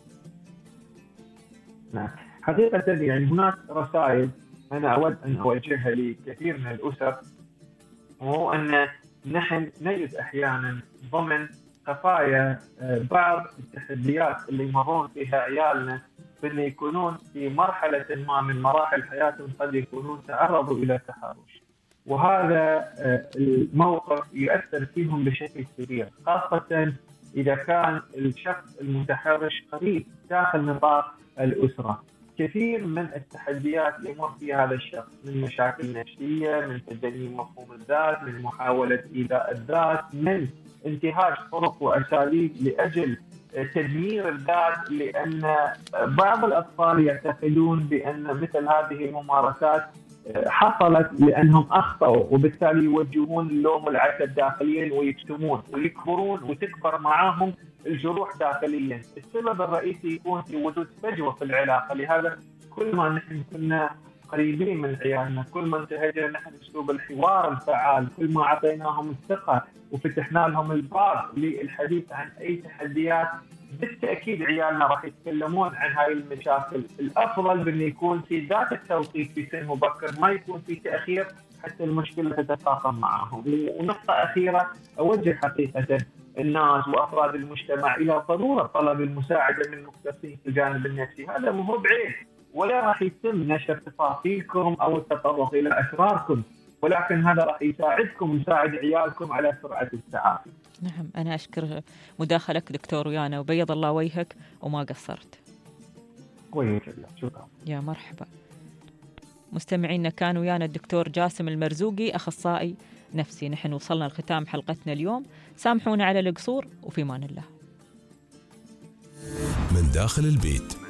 نعم، حقيقة يعني هناك رسائل أنا أود أن أوجهها لكثير من الأسر، وهو أن نحن نجد أحيانا ضمن خفايا بعض التحديات اللي يمرون فيها عيالنا بأن يكونون في مرحلة ما من مراحل حياتهم قد يكونون تعرضوا إلى تحرش، وهذا الموقف يؤثر فيهم بشكل كبير، خاصة إذا كان الشخص المتحرش قريب داخل نطاق الأسرة. كثير من التحديات يمر فيها هذا الشخص، من مشاكل نفسية، من تدني مفهوم الذات، من محاولة إيذاء الذات، من انتهاج طرق وأساليب لأجل تدمير الذات، لأن بعض الأطفال يعتقدون بأن مثل هذه الممارسات حصلت لأنهم أخطأوا، وبالتالي يوجهون اللوم والعتب داخليا ويكتمون ويكبرون وتكبر معهم الجروح داخليا. السبب الرئيسي يكون في وجود فجوة في العلاقة. لهذا كل ما نحن كنا قريبين من عيالنا، كل ما انتهجنا نحن أسلوب الحوار الفعال، كل ما أعطيناهم الثقة وفتحنا لهم الباب للحديث عن أي تحديات، بالتأكيد عيالنا راح يتكلمون عن هاي المشاكل. الأفضل بأن يكون في ذات التوقيت في سن مبكر، ما يكون في تأخير حتى المشكلة تتفاقم معهم. ونقطة أخيرة أوجه حقيقة الناس وأفراد المجتمع إلى ضرورة طلب المساعدة من المختصين في الجانب النفسي. هذا مو بعيب، ولا راح يتم نشر تفاصيلكم أو التطرق إلى أسراركم، ولكن هذا راح يساعدكم ويساعد عيالكم على سرعة التعافي. نعم، أنا أشكر مداخلك دكتور ويانا، وبيض الله وجهك وما قصرت. وياك الله، شكرا. يا مرحبا. مستمعينا كان ويانا الدكتور جاسم المرزوقي أخصائي نفسي. نحن وصلنا لختام حلقتنا اليوم، سامحونا على القصور وفي مان الله. من داخل البيت